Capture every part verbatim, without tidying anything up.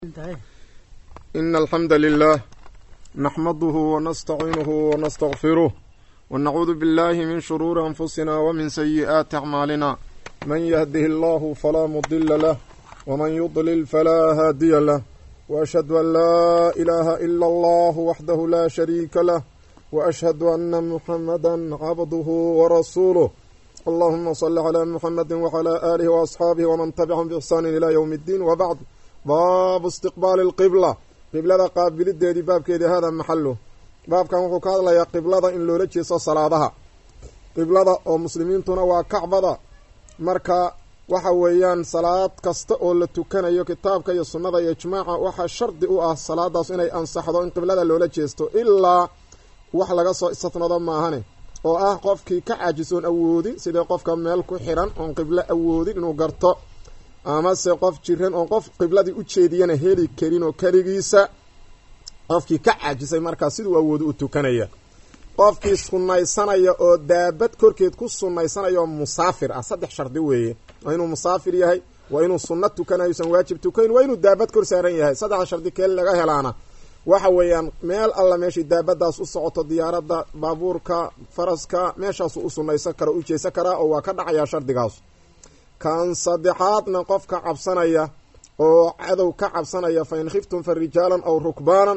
إن الحمد لله نحمده ونستعينه ونستغفره ونعوذ بالله من شرور أنفسنا ومن سيئات أعمالنا من يهده الله فلا مضل له ومن يضلل فلا هادي له وأشهد أن لا إله إلا الله وحده لا شريك له وأشهد أن محمدا عبده ورسوله اللهم صل على محمد وعلى آله وأصحابه ومن تبعهم بإحسان إلى يوم الدين وبعد baabu istiqbaali alqibla qiblada qaabilideedii baabkeedii hada maxalu baabkan wuxuu ka hadlayaa qiblada in loola jeeso salaadaha qiblada oo muslimiintuna waa kacbada marka waxa weeyaan salaad kasta oo la tukanayo kitaabka iyo sunnada iyo ijmaaca waxaa shardi u ah salaadaas inay ansaxdo in qiblada loola jeesto ilaa wax laga soo istinado maahane oo ah qofkii ka caajisoon awoodi sida qofka meel ku xiran oon qiblo awoodin inuu garto ama se qof jiran oo qof qibladii u jeediyana heli karin oo kaligiisa qofkii ka caajisay markaa siduu awoodo u tukanaya qofkii sunnaysanaya oo daabad korkeed ku sunnaysanaya oo musaafir ah saddex shardi weeye waa inuu musaafir yahay waa inuu sunno tukanayo san waajib tukayn waa inuu daabad kor saaran yahay saddex shardi keel laga helaana waxa weeyaan meel alla meeshii daabadaas u socoto diyaaradda baabuurka faraska meeshaasu u sunnaysan kara u jeesan karaa oo waa ka dhacayaa shardigaas kan saddexaadna qofka cabsanaya oo cadow ka cabsanaya fain khiftum fa rijaalan aw rukbaanan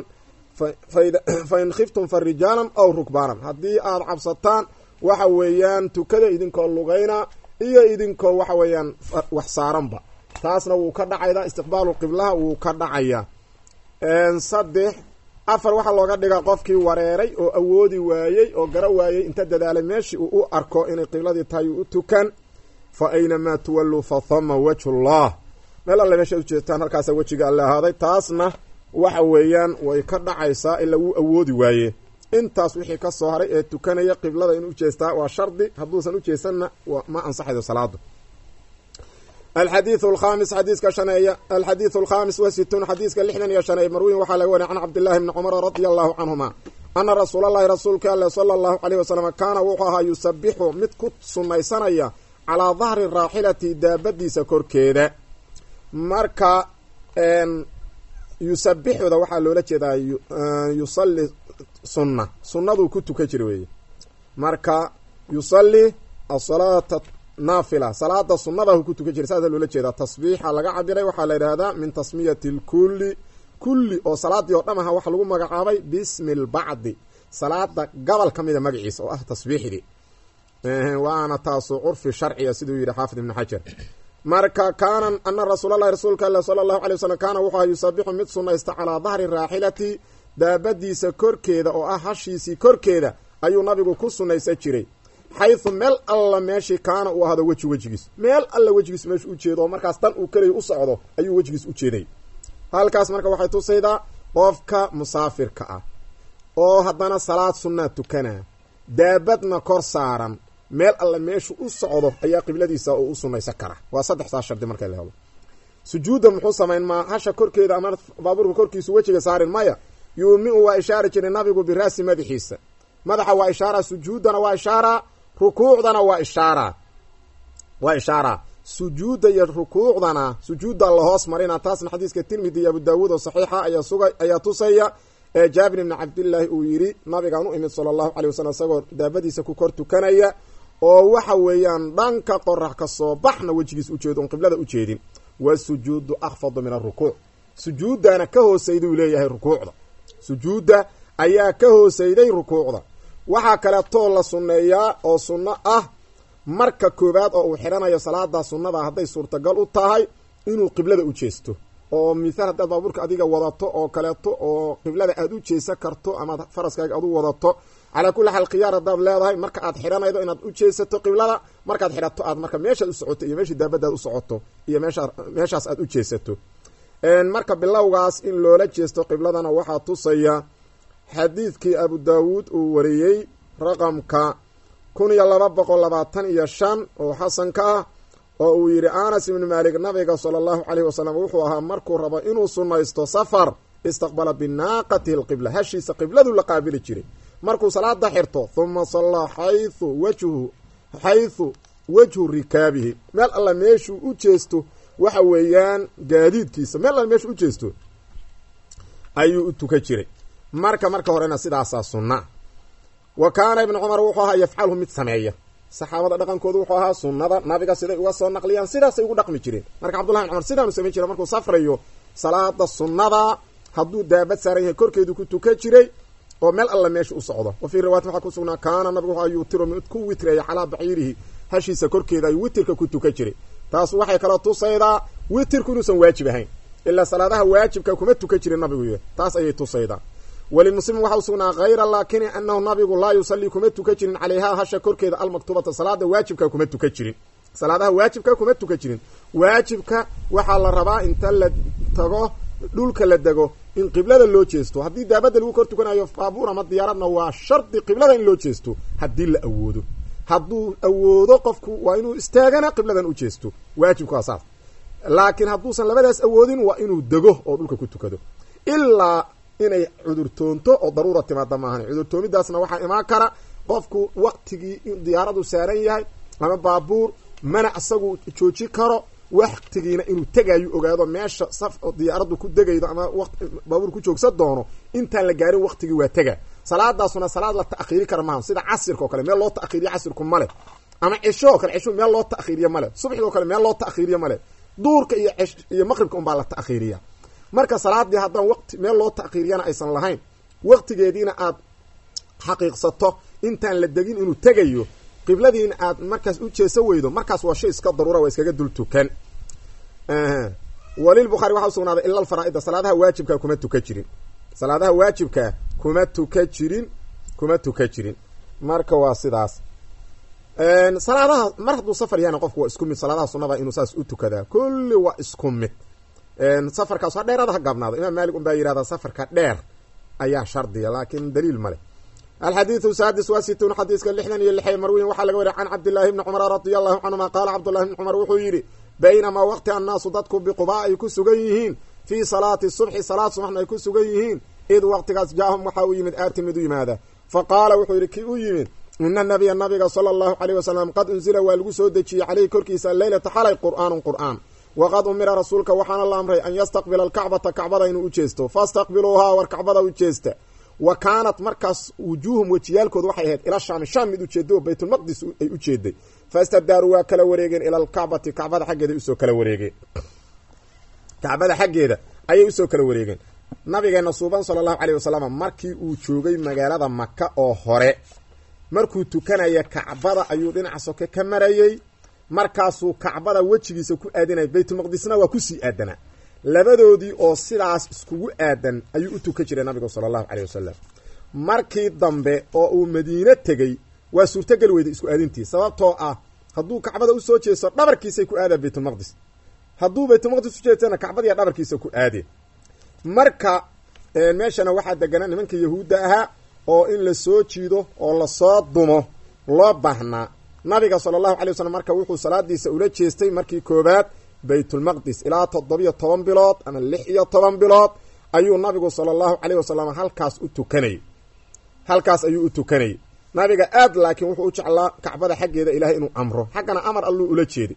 fain khiftum fa rijaalan aw rukbaanan haddii aada cabsataan waxa weeyaan tukada idinkoo lugayna iyo idinkoo waxa weeyaan wax saaranba taasna wuu ka dhacaydaa istiqbaalu qiblaha wuu ka dhacayaa saddex afar waxaa looga dhigaa qofkii wareeray oo awoodi waayey oo gara waayey inta dadaalay meeshii uu u arko inay qibladii tahay uu u tukan fa aynamaa tuwalluu fa hama wajhu llah meel alle meesha ujeedtaan halkaasa wejiga alle ahaaday taasna waxa weeyaan way ka dhacaysaa in lagu awoodi waaye intaas wixii ka soo haray ee tukanaya qiblada in ujeestaa waa shardi hadduusan ujeesanna ma ansaxaydo salaadu alxadiiu alkhamis xadiiska shaneeya alxadiidu alkhamis wa situun xadiiska lixdan iyo shaneey marwiyin waxaa laga wariya can cabdillahi bni cumara radia allahu canhuma ana rasuulallahi rasuulka alle sala allahu caleyh wasalam kaana wuxuu ahaa yusabixu mid ku sunnaysanaya calaa dahri raaxilati daabadiisa korkeeda marka yusabixuda waxaa loola jeedaa yusalli sunna sunnaduu ku tukan jira weeye marka yusalli asalaata naafila salaada sunnadahu ku tukan jira saasa loola jeedaa tasbiixa laga cabiray waxaa la yidhaahdaa min tasmiyati lkulli kulli oo salaadii oo dham aha waxaa lagu magacaabay bismi lbacdi salaada gobol ka mida magaciisa oo ah tasbiixdii waana taasu curfi sharciya siduu yidhi xaafid ibnu xajar marka kaana ana rasuulalahi rasuulka alle sala allahu alay wasalam kaana wuxuu aha yusabixu mid sunnaysta calaa dahri raaxilati daabadiisa korkeeda oo ah hashiisii korkeeda ayuu nabigu ku sunnaysan jiray xaysu meel alla meeshii kaana uu ahdo weji wejigiis meel alla wejigiis meeshu u jeedo oo markaas tan uu keliya u socdo ayuu wejigiis u jeeday halkaas marka waxay tusaydaa qofka musaafirka ah oo haddana salaad sunnaa tukanaa daabadna kor saaran meel alle meeshu u socdo ayaa qibladiisa oo u sunnaysan kara waa saddex saa shardi marka la helo sujuudda muxuu samayn maa hasha korkeeda ama baabuurka korkiisu wejiga saarin maya yuumiu waa ishaari jiray nabigu biraasi madaxiisa madaxa waa ishaara sujuuddana waa ishaara rukuucdana waa ishaara waa ishaara sujuudda iyo rukuucdana sujuudda la hoos marina taasna xadiiska tirmidi iyo abu daawuud oo saxiixa ayaa suga ayaa tusaya ee jaabir ibni cabdillaahi uu yidhi nabigaan u imid sala allahu calay wasalam isagoo daabadiisa ku kor tukanaya oo waxa weeyaan dhanka qorax ka soo baxna wejigiis ujeedo on qiblada u jeedin wasujuudu akfadu min arukuuc sujuuddana ka hoosayday uu leeyahay rukuucda sujuudda ayaa ka hoosayday rukuucda waxaa kaleetoo la sunneeyaa oo sunno ah marka koowaad oo uu xidhanayo salaada sunnada hadday suurtagal u tahay inuu qiblada u jeesto oo mithaal haddaad baabuurka adiga wadato oo kaleeto oo qiblada aada u jeesan karto amaad faraskaaga aad u wadato calaa kulli xaal khiyaar haddaad leedahay marka aad xidhanaydo inaad u jeesato qiblada markaad xidhato aad marka meeshaad u socoto iyo meeshii daabadaad u socoto iyo meeshaa meeshaas aad u jeesato marka bilowgaas in loola jeesto qibladana waxaa tusaya xadiidkii abu daawuud uu wariyey raqamka kun iyo laba boqol labaatan iyo shan oo xasanka ah oo uu yidhi anas ibnu maalik nabiga sala allahu caleyhi wasalam wuxuu ahaa markuu rabo inuu sunnaysto safar istaqbala binaaqatihi alqibla hashiisa qibladu la qaabili jiray markuu salaada xirto huma sallaa xaysu wajhu xaysu wajhu rikaabihi meel alla meeshuu u jeesto waxa weeyaan gaadiidkiisa meel alla meeshu u jeesto ayuu u tukan jiray marka marka horena sidaasaa sunna wa kaana ibnu cumar wuxuu ahaa yafcalhu mid sameeya saxaabada dhaqankoodu wuxuu ahaa sunnada nabiga siday uga soo naqliyaan sidaasay ugu dhaqmi jireen marka cabdullahi ibn cumar sidaanu samayn jira markuu safrayo salaada sunnada hadduu daabad saaran yahay korkeedu ku tukan jiray oo meel alla meesha u socdo wa fii riwaayat waxaa ku sugnaa kaana nabigu wuxuu yuutiru mid ku witreeya calaa baciirihi hashiisa korkeeda ayuu witirka ku tukan jiray taas waxay kala tusaydaa witirku inuusan waajib ahayn ilaa salaadaha waajibka kuma tukan jirin nabigu y taas ayay tusaydaa walimuslim waxa u sugnaa hayra laakini anahu nabigu laa yusallii kuma tukan jirin calayhaa hasha korkeeda almaktubata salaada waajibka kuma tukan jirin salaadaha waajibka kuma tukan jirin waajibka waxaa la rabaa inta la tago dhulka la dego in qiblada loo jeesto haddii daabada lagu kor tukanayo baabuur ama diyaaradna waa shardi qiblada in loo jeesto haddii la awoodo hadduu awoodo qofku waa inuu istaagana qibladan u jeesto waajibku waa saas laakiin hadduusan labadaas awoodin waa inuu dego oo dhulka ku tukado ilaa inay cudurtoonto oo daruura timaada maahan cudurtoomidaasna waxaa imaan kara qofku waqtigii in diyaaradu saaran yahay ama baabuur mana isagu jooji karo waqtigiina inuu tegaayo ogaado meesha saf diyaaradu ku degaydo ama waqti baabuur ku joogsan doono intaan la gaarin waqtigii waa tega salaadaasuna salaad la ta'khiiri kara maahan sida casirka oo kale meel loo ta'khiiriyo casirku male ama cisho oo kale cisho meel loo ta'khiiriyo male subaxdii oo kale meel loo ta'khiiriyo male duurka iyo iyo maqribka un baa la ta'khiiriya marka salaadii haddaan waqti meel loo ta'khiiriyana aysan lahayn waqtigeediina aad xaqiiqsato intaan la degin inuu tegayo qibladiina aad markaas u jeesa weydo markaas waa shay iska daruura waa iskaga dul tukan walilbukhaari waxaa usugnaaday ila alfaraa'ida salaadaha waajibka kuma tukan jirin salaadaha waajibka kuma tukan jirin kuma tukan jirin marka waa sidaas salaadaha mar hadduu safar yahayna qofku waa isku mid salaadaha sunnada inuu saas u tukadaa kulli waa isku mid safarkaas ha dheerada ha gaabnaado imaam maalik un baa yihahdaa safarka dheer ayaa shardiya laakiin daliil male alxadiidu saadis waa situun xadiiska lixdan iyo lixay marwiyin waxaa laga wariya can cabdillaahi bni cumar radia allahu canhuma qaala cabdullahi bni cumar wuxuu yidhi baynamaa waqti annaasu dadku biqubaa ay ku sugan yihiin fii salaati subxi salaad subaxna ay ku sugan yihiin id waqtigaas jaahum waxaa u yimid aarti mid u yimaada fa qaala wuxuu yidhi kii u yimid ina nabiya nabiga sala allahu caleyh wasalam qad unzila waa lagu soo dejiyey caleyhi korkiisa leylata xalay qur'aanun qur'aan waqad umira rasuulka waxaana la amray an yastaqbila alkacbata kacbada inuu u jeesto fastaqbiluuhaa war kacbada u jeesta wa kaanat markaas wujuuhum wejiyaalkooda waxay ahayd ila shaami shaam mid ujeedo oo baytulmaqdis ay u jeeday fastadaaruu waa kala wareegeen ila alkacbati kacbada xaggeeda usoo kala wareegeen kacbada xaggeeda ayay usoo kala wareegeen nabigeena suuban sala allahu caleyh wasalam markii uu joogay magaalada maka oo hore markuu tukanaya kacbada ayuu dhinaca soke ka marayey markaasuu kacbada wejigiisa ku aadinaya baytulmaqdisna waa kusii aadanaa labadoodii oo sidaas iskugu aadan ayuu u tukan jiray nabigu sala allahu caleyh wasalam markii dambe oo uu madiine tegey waa suurtogeli weyday isku aadintii sababtoo ah hadduu kacbada usoo jeeso dhabarkiisay ku aadaan baytulmaqdis hadduu baytulmaqdis ujeedsana kacbadiiya dhabarkiisa ku aadeen marka meeshana waxaa deganaa nimanka yahuudda ahaa oo in la soo jiido oo lasoo dumo loo baahnaa nabiga sala allahu calay wasalam marka wuxuu salaadiisa ula jeestay markii koobaad baytulmaqdis ilaa toddobiyo toban bilood ama lix iyo toban bilood ayuu nabigu sala allahu caleyh wasalam halkaas u tukanayay halkaas ayuu u tukanayay nabiga aad laakiin wuxuu u jeclaa kacbada xaggeeda ilaahay inuu amro xaggana amar alluu ula jeeday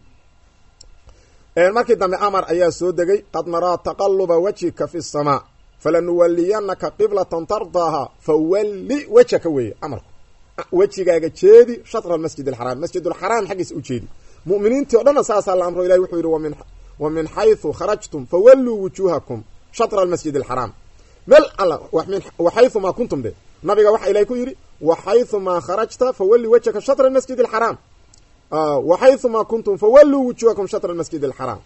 markii dambe amar ayaa soo degay qad naraa taqaluba wajhika fi samaa falanuwaliyanaka qiblatan tardaaha fawalli wejhaka weeye amarku wejigaaga jeedi shatra almasjid alxaraam masjid alxaraam xaggiisa u jeedi mu'miniintii o dhanna saasaa la amro ilahi wuxuu yidhi wamin wa min xayثu kharajtum fawalluu wujuuhakum shatra almasjid alxaraam meel alla wa xayثumaa kuntum de nabiga waxa ilahay ku yidhi wa xayثumaa kharajta fawalli wejhaka shatra almasjid alxaraam wa xayثumaa kuntum fawalluu wujuuhakum shatra almasjid alxaraam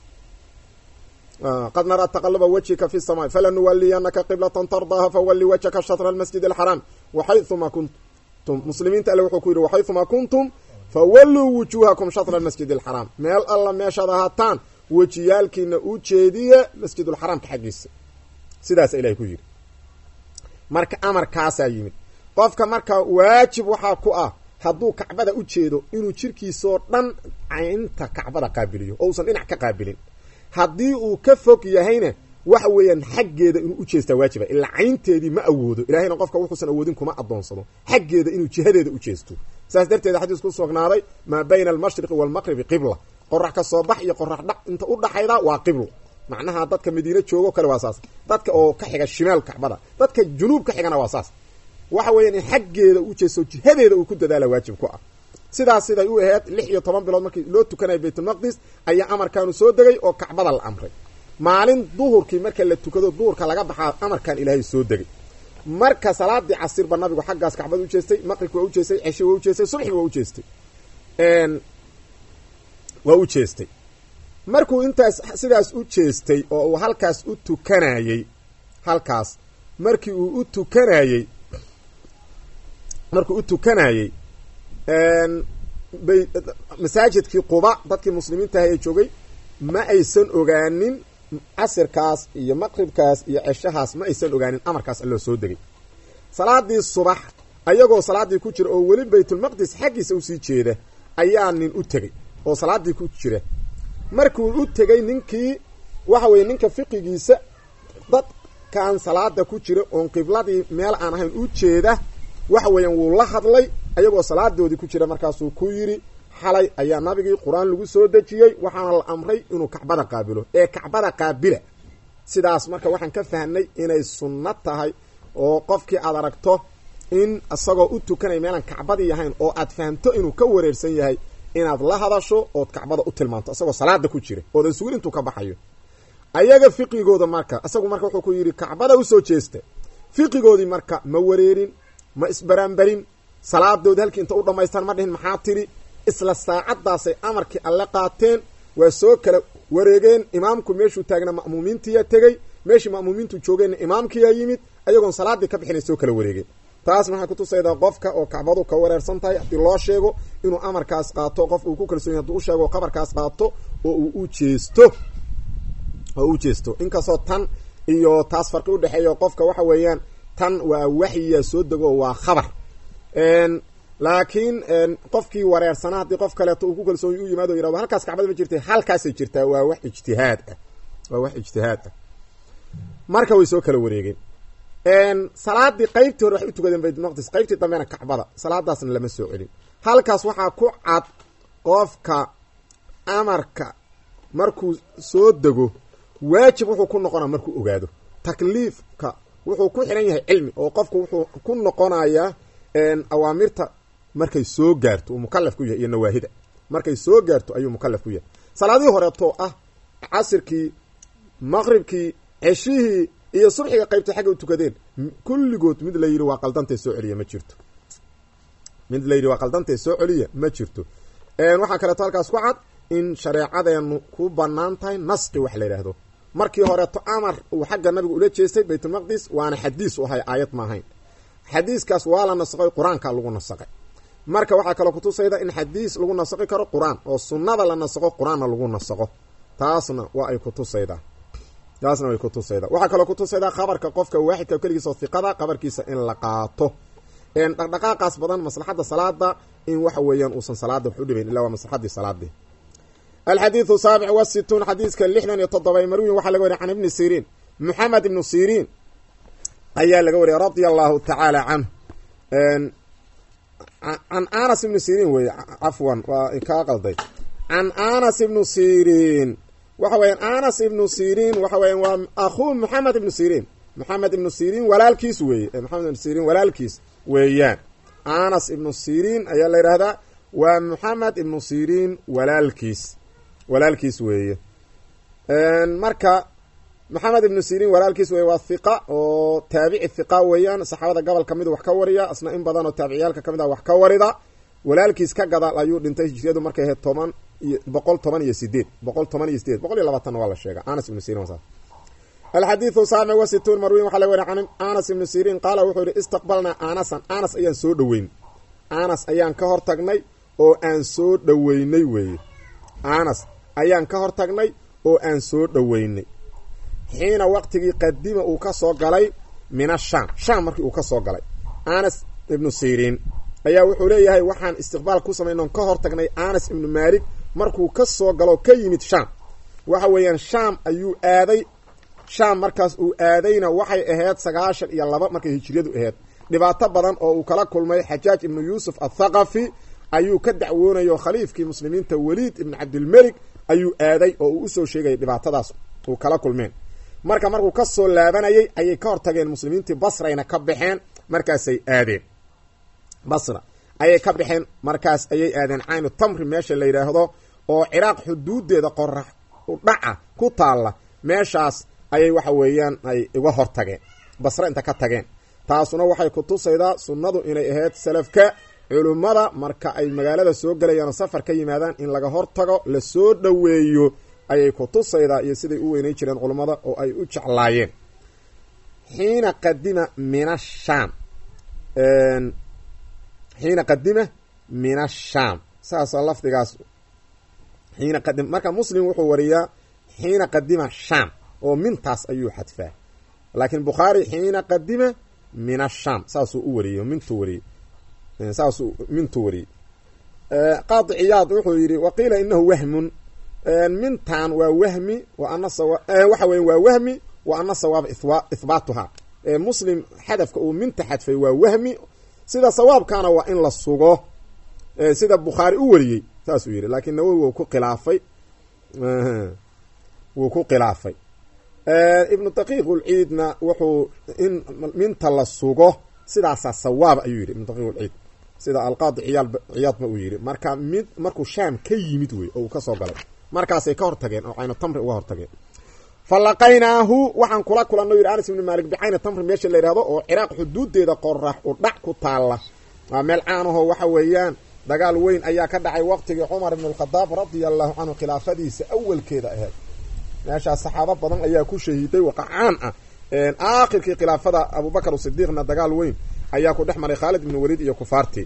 qad naraa taqaluba wajhika fi الsamaai falanuwaliyanaka qiblatan tardaaha fawalli wajhaka shatra almasjid alxaraam wa xayثumaa kuntum muslimiinta alle wuxuu ku yidhi wa xayثumaa kuntum fawalluu wujuuhakum shatra almasjid alxaraam meel alla meeshaad ahaataan wejiyaalkiina u jeediya masjidulxaraamka xaggiisa sidaasa ilahay ku yidhi marka amarkaasaa yimid qofka marka waajib waxaa ku ah hadduu kacbada u jeedo inuu jirkiisoo dhan caynta kacbada qaabiliyo oo uusan dhinac ka qaabilin haddii uu ka fog yahayna waxa weeyaan xaggeeda inuu u jeestaa waajiba ilaa caynteedii ma awoodo ilaahayna qofka wuxuusan awoodin kuma adoonsado xaggeeda inuu jihadeeda u jeesto saas darteeda xadiis ku sugnaaday maa bayna almashriqi waalmaqribi qibla qorax ka soo bax iyo qorax dhac inta u dhaxayda waa qiblo macnaha dadka madiina joogo kale waa saas dadka oo ka xiga shimaal kacbada dadka junuub ka xigana waa saas waxa weeyaan in xaggeeda u jeeso jihadeeda uu ku dadaala waajib ku ah sidaas siday u ahayd lix iyo toban bilood markii loo tukanay baytul maqdis ayaa amarkaanu soo degay oo kacbada la amray maalin duhurkii marka la tukado duhurka laga baxaa amarkan ilaahay soo degay marka salaadii casir ba nabigu xaggaas kacbada u jeestay maqribka waa u jeestay cisho waa u jeestay subaxi waa u jeestay een waa u jeestay markuu intaas sidaas u jeestay oo uu halkaas u tukanayay halkaas markii uu u tukanayay markuu u tukanayay een bay masaajidkii Quba dadkii muslimiinta ay joogay ma aysan ogaanin casirkaas iyo maqribkaas iyo cishahaas ma aysan ogaanin amarkaas Allah soo degay salaadii subax ayagoo salaadii ku jira oo wali baytul maqdis xaqiisa u sii jeeda ayaa nin u tagay oo salaadii ku jira markuu u tagay ninkii waxa weeye ninka fiqigiisa dad kan salaada ku jira oo qibladii meel aan ahayn u jeeda waxa weeyaan wuu la hadlay ayagoo salaadoodii ku jira markaasuu ku yiri xalay ayaa nabigii quraan lagu soo dejiyay waxaana la amray inuu kacbada qaabilo ee kacbada qaabila sidaas marka waxaan ka fahnay inay sunnad tahay oo qofkii aad aragto in asagoo u tukanay meelan kacbadii yahayn oo aad fahanto inuu ka wareersan yahay inaad la hadasho oo kacbada u tilmaanto asagoo salaada ku jira oo dan suul intuu ka baxayo ayaga fiqigooda marka asagu marka wuxuu ku yiri kacbada u soo jeesta fiqigoodii marka ma wareerin ma isbaranbarin salaadood halkii inta u dhameystaan ma dhihin maxaa tiri isla saacadaasay amarkii alle qaateen waa soo kala wareegeen imaamku meeshuu taagna ma'muumiintiya tegey meeshii ma'muumiintu joogeen imaamkiyaa yimid ayagoon salaadii ka bixinay soo kala wareegeen taas maxay ku tusaydaa qofka oo kacbadu ka wareersan tahay haddii loo sheego inuu amarkaas qaato qof uu ku kalsoon yahay hadduu u sheego qabarkaas qaato oo uu u jeesto oo u jeesto inkastoo tan iyo taas farqi u dhexeeyo qofka waxa weeyaan tan waa waxyiya soo dego waa khabar een laakiin een qofkii wareersana hadii qof kale uu ku kalsoon u yimaado yiraahdo halkaas kacbada ma jirtay halkaas ay jirtaa waa wax ijtihaad ah waa wax ijtihaad ah marka way soo kala wareegeen een salaadii qaybtii hore wax u tukadeen bayt maqdis qaybtii dambeena kacbada salaadaasna lama soo celin halkaas waxa ku cad qofka amarka markuu soo dego waajib wuxuu ku noqonaa markuu ogaado takliifka wuxuu ku xiran yahay cilmi oo qofku wuxuu ku noqonayaa een awaamirta markay soo gaarto uu mukallaf ku yahay iyo nawaahida markay soo gaarto ayuu mukallaf ku yahay salaadii hore to ah casirkii maqribkii cishihii iyo subxiga qaybta xagga u tukadeen kulligood mid la yiri waa qaldantay soo celiya ma jirto mid la yiri waa qaldantay soo celiya ma jirto een waxa kale to halkaas ku cad in shareecadeenu ku banaan tahay nasqi wax la yiraahdo markii hore to amar uu xagga nabiga ula jeestay baytul maqdis waana xadiis u hay aayad ma ahayn xadiiskaas waa la nasaqay quraanka lagu nasaqay marka waxa kale ku tusayda in xadiis lagu nasaqi karo quraan oo sunnada la nasaqo quraanna lagu nasaqo taasna waa ay ku tusayda taasna way ku tusayda waxa kale ku tusayda khabarka qofka waahidka kaligiisa oo thiqada khabarkiisa in la qaato een dhaqdhaqaaqaas badan maslaxada salaada in waxa weeyaan uusan salaada wax u dhibayn ilaa waa maslaxadii salaada الحديث السابع والستون حديث كاللحنا يتضبع مروي وحا لغوري عن ابن سيرين محمد بن سيرين أيها لغوري رضي الله تعالى عنه عن آنس بن سيرين وي عفوا وإكاقل دي عن آنس بن سيرين وحوين آنس بن سيرين وحوين وأخو محمد بن سيرين محمد بن سيرين ولا الكيس وي محمد بن سيرين ولا الكيس ويان آنس بن سيرين أيها لغوري هذا ومحمد بن سيرين ولا الكيس walaalkiis weeye een marka maxamed ibn sirin walaalkiis weeye waa thiqa oo taabici thiqa weeyaan saxaabada gobol kamid wax ka wariya asna in badan oo taabiciyalka kamid wax ka warida walaalkiis ka gadaal ayuu dhintay hijriyadu markay ahayd toban iyo boqol toban iyo sideed boqol toban iyo sideed boqol iyo labaatan waa la sheegay Anas ibn Sirin wasa الحديث سامع وستون مروي وحلا وري عن Anas ibn Sirin قال wuxuu yiri istaqbalna Anasan Anas ayaan soo dhaweyn Anas ayaan ka hor tagnay oo aan soo dhaweynay weeye Anas ayaan ka hor tagnay oo aan soo dhaweynay xiina waqtigii qadima uu ka soo galay mina sham sham markii uu ka soo galay Anas ibn Sirin ayaa wuxuu leeyahay waxaan istiqbaal ku sameeyno ka hor tagnay Anas ibn Malik markuu ka soo galo ka yimid sham waxa weeyaan sham ayuu aaday sham markaas uu aadayna waxay ahayd sagaashan iyo laba markay hijriyadu ahayd dhibaato badan oo uu kala kulmay Xajaaj ibn Yusuf al-Thaqafi ayuu ka dacwoonayo khaliifkii muslimiinta Waliid ibn Abdul Malik ayuu aaday oo uu soo sheegay dhibaatadaas uu kala kulmeen marka markuu ka soo laabanayay ayay ka hortageen muslimiintii basrayna ka baxeen markaasay aadeen basra ayay ka baxeen markaas ayay aadeen caynu tamri meesha la yidhaahdo oo ciraaq xuduudeeda qorax u dhaca ku taalla meeshaas ayay waxa weeyaan ay uga hortageen basra inta ka tageen taasuna waxay ku tusaydaa sunnadu inay ahayd salafka culummada marka ay magaalada soo gelayaan safar ka yimaadaan in laga hortago la soo dhoweeyo ayay ku tusaydaa iyo siday u weynay jireen culummada oo ay u jeclaayeen xiina qadima min asham xiina qadima min asham saasa lafdigaas xiina qadim marka muslim wuxuu wariyaa xiina qadima sham oo mintaas ayuu xadfaa laakiin bukhaari xiina qadima min asham saasuu u wariyey mintuu wariyey saasuu mintuu wariyey qaadi ciyaad wuxuu yidhi waqiila inahu wahmun mintan waa wahmi wa ana sawa waxa weya waa wahmi wa ana sawaaba ihbaatuhaa muslim xadafka uu minta xadfay waa wahmi sida sawaabkaana waa in la sugo sida bukhaari u wariyey saasuu yidhi laakiin nawowi wuu ku khilaafay wuu ku khilaafay ibnu daqiiq ulciidna wuxuu in minta la sugo sidaasaa sawaab ayuu yidhi ibnu daqiiq ulciid sida alqaadi ciyaal ciyaadma uu yidhi marka mid markuu shaam ka yimid wey oo uu ka soo galay markaasay ka hortageen oo caynu tamri uga hortageen falaqaynaahu waxaan kula kulanno yidhi anas ibni maalik bicayni tamri meesha la yidhahdo oo ciraaq xuduudeeda qorax u dhac ku taalla waa meel caanahoo waxa weeyaan dagaal weyn ayaa ka dhacay waqtigii cumar ibn alkhadaab radia allahu canhu khilaafadiisa awalkeeda ahayd meeshaas saxaabo badan ayaa ku shahiiday waqacaan ah aakhirkii khilaafada abubakar sidiiqna dagaal weyn ayaa ku dhex maray khaalid ibn waliid iyo kufaartii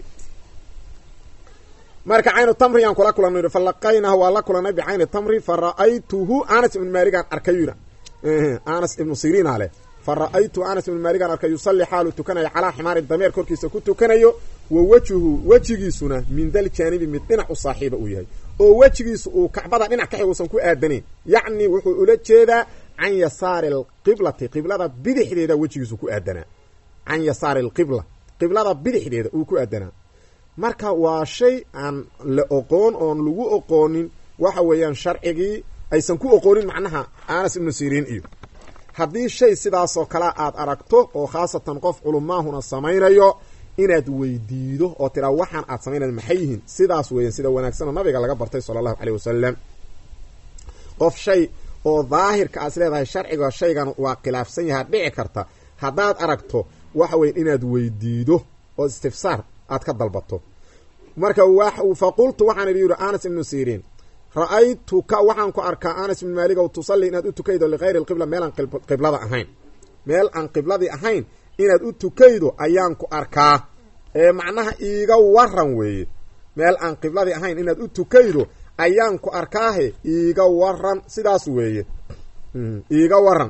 marka caynu tamri yaan kula kulanno yidhi falaqaynahu waa la kulanay bicayni tamri fa ra'aytuhu anas ibn maaligaan arkay yidha anas ibnu siriina leh fa ra'aytu anas ibn maaligaan arkay yusalli xaalu tukanayo calaa ximaarin dameer korkiisa ku tukanayo wa wejhu wejigiisuna min dal jaanibi mid dhinac u saaxiiba uu yahay oo wejigiisu uu kacbada dhinac ka xiguusan ku aadanayn yacni wuxuu ula jeedaa can yasaari alqiblati qiblada bidixdeeda wejigiisu ku aadanaa can yasaari alqibla qiblada bidixdeeda uu ku aadanaa marka waa shay aan la oqoon oon lagu oqoonin waxa weeyaan sharcigii aysan ku oqoonin macnaha anas ibnu siriin iyo haddii shay sidaasoo kalea aad aragto oo khaasatan qof culumaahuna samaynayo inaad weydiido oo tiraa waxaan aad samaynaya maxay yihiin sidaas weeyaan sida wanaagsanoo nabiga laga bartay sala allahu caleyh wasalam qof shay oo daahirka aad is leedahay sharciga shaygan waa khilaafsan yahaa dhici karta haddaad aragto waxa weya inaad weydiido oo istifsaar aad ka dalbato marka fa qultu waxaan idhi yidhi anas ibnu siriin ra-aytuka waxaan ku arkaa anas ibnu maalik ow tusalli inaad u tukaydo likayri alqibla meel aan qiblada ahayn meel aan qibladii ahayn inaad u tukaydo ayaan ku arkaa ee macnaha iiga waran weeye meel aan qibladii ahayn inaad u tukaydo ayaan ku arkaahe iiga waran sidaas weeye iiga waran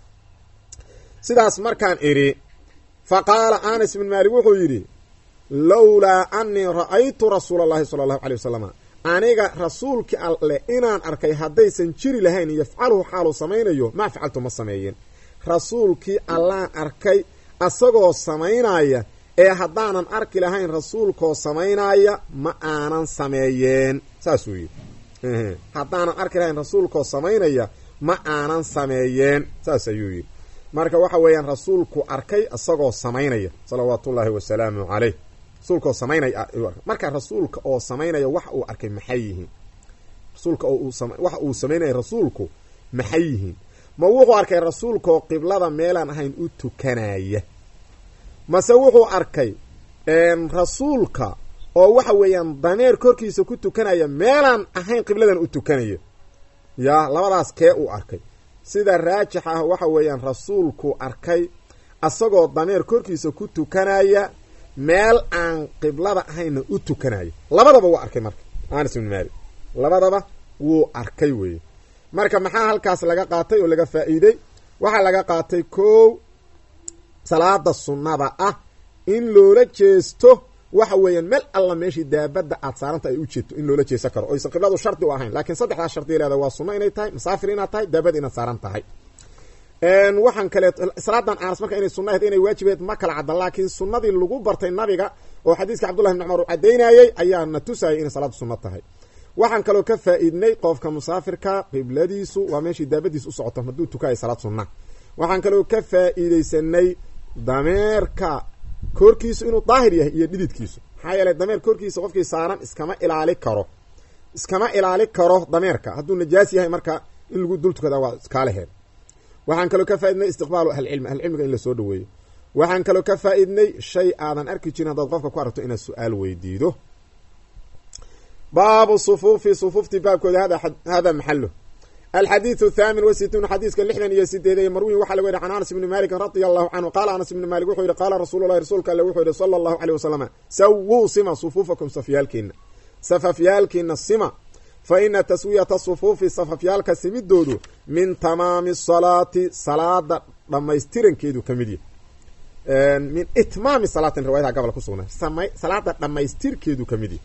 sidaas markaan idhi fa qaala anas ibnu maalik wuxuu yidhi lowlaa anii ra'aytu rasuula allahi sala allahu calay wasalam aniga rasuulkii alle inaan arkay haddaysan jiri lahayn yafcaluhu xaaluu samaynayo maa facaltu ma sameeyeen rasuulkii allaan arkay asagoo samaynaya ee haddaanan arki lahayn rasuulkoo samaynaya ma aanan sameeyeen saasuu yidhi haddaanan arki lahayn rasuulkoo samaynaya ma aanan sameeyeen saas ayuu yidhi marka waxa weeyaan rasuulku arkay isagoo samaynaya salawaatullaahi wasalaamu caleyh rasuulka oo samaynaya marka rasuulka oo samaynaya wax uu arkay maxay yihiin rasuulka oo waxa uu samaynaya rasuulku maxay yihiin ma wuxuu arkay rasuulka oo qiblada meelaan ahayn u tukanaya mase wuxuu arkay rasuulka oo waxa weeyaan dameer korkiisa ku tukanaya meelaan ahayn qibladan u tukanayo yaa labadaas kee uu arkay sida raajix ah waxa weeyaan rasuulku arkay asagoo dameer korkiisa ku tukanaya meel aan qiblada ahayna u tukanayo labadaba wuu arkay marka anas ibn maalik labadaba wuu arkay weeye marka maxaa halkaas laga qaatay oo laga faa'iiday waxaa laga qaatay kow salaada sunnada ah in loola jeesto waxa weeyaan meel alla meeshii daabadda aad saaranta ay u jeedto in loola jeesan karo oysan qibladu shardi u ahayn laakiin saddexdaas shardiya leeda waa sunno inay tahay masaafir inaad tahay daabada inaad saaran tahay waxaan kale salaadan anas marka inay sunna ahayd inay waajibeed ma kala caddan laakiin sunnadii lagu bartay nabiga oo xadiiska cabdullahi ibn cumar uu caddaynayey ayaana tusayay inay salaadu sunno tahay waxaan kaloo ka faa'iidnay qofka musaafirka qibladiisu waa meeshii daabadiis u socoto hadduu tukayo salaad sunna waxaan kaloo ka faa'iidaysanay dameerka korkiisu inuu daahir yahay iyo dhididkiisu maxaa yeelay dameer korkiisa qofkii saaran iskama ilaali karo iskama ilaali karo dameerka hadduu najaas yahay marka in lagu dul tukada waa iskaaleheed waxaan kaloo ka faaidnay istiqbaalu ahlicilmi ahlicilmiga in lasoo dhaweeyo waxaan kaloo ka faa'iidnay shay aadan arki jirin haddaad qofka ku aragto inaad su-aal weydiido baabu sufuufi sufuufti baabkooda hada hada maxalo alxadiidu thaamin wa situun xadiiska lixdan iyo sideedeye marwiin waxaa laga yihi can anas ibni malikin radia allahu canhu qaala anas ibni malik wuxuu yihi qaala rasuululahi rasuulka alle wuxuu yihi sala allahu aleyh wasalama sawuu sima sufuufakum safyaalkiina safafyaalkiina sima fa ina taswiyata sufuufi safafyaalka simidoodu min tamaami salaati salaada dhamaystirankeedu ka mid yahy min itmaami salaatin riwayadaha gobol ku sugnay samay salaada dhamaystirkeedu ka mid yahy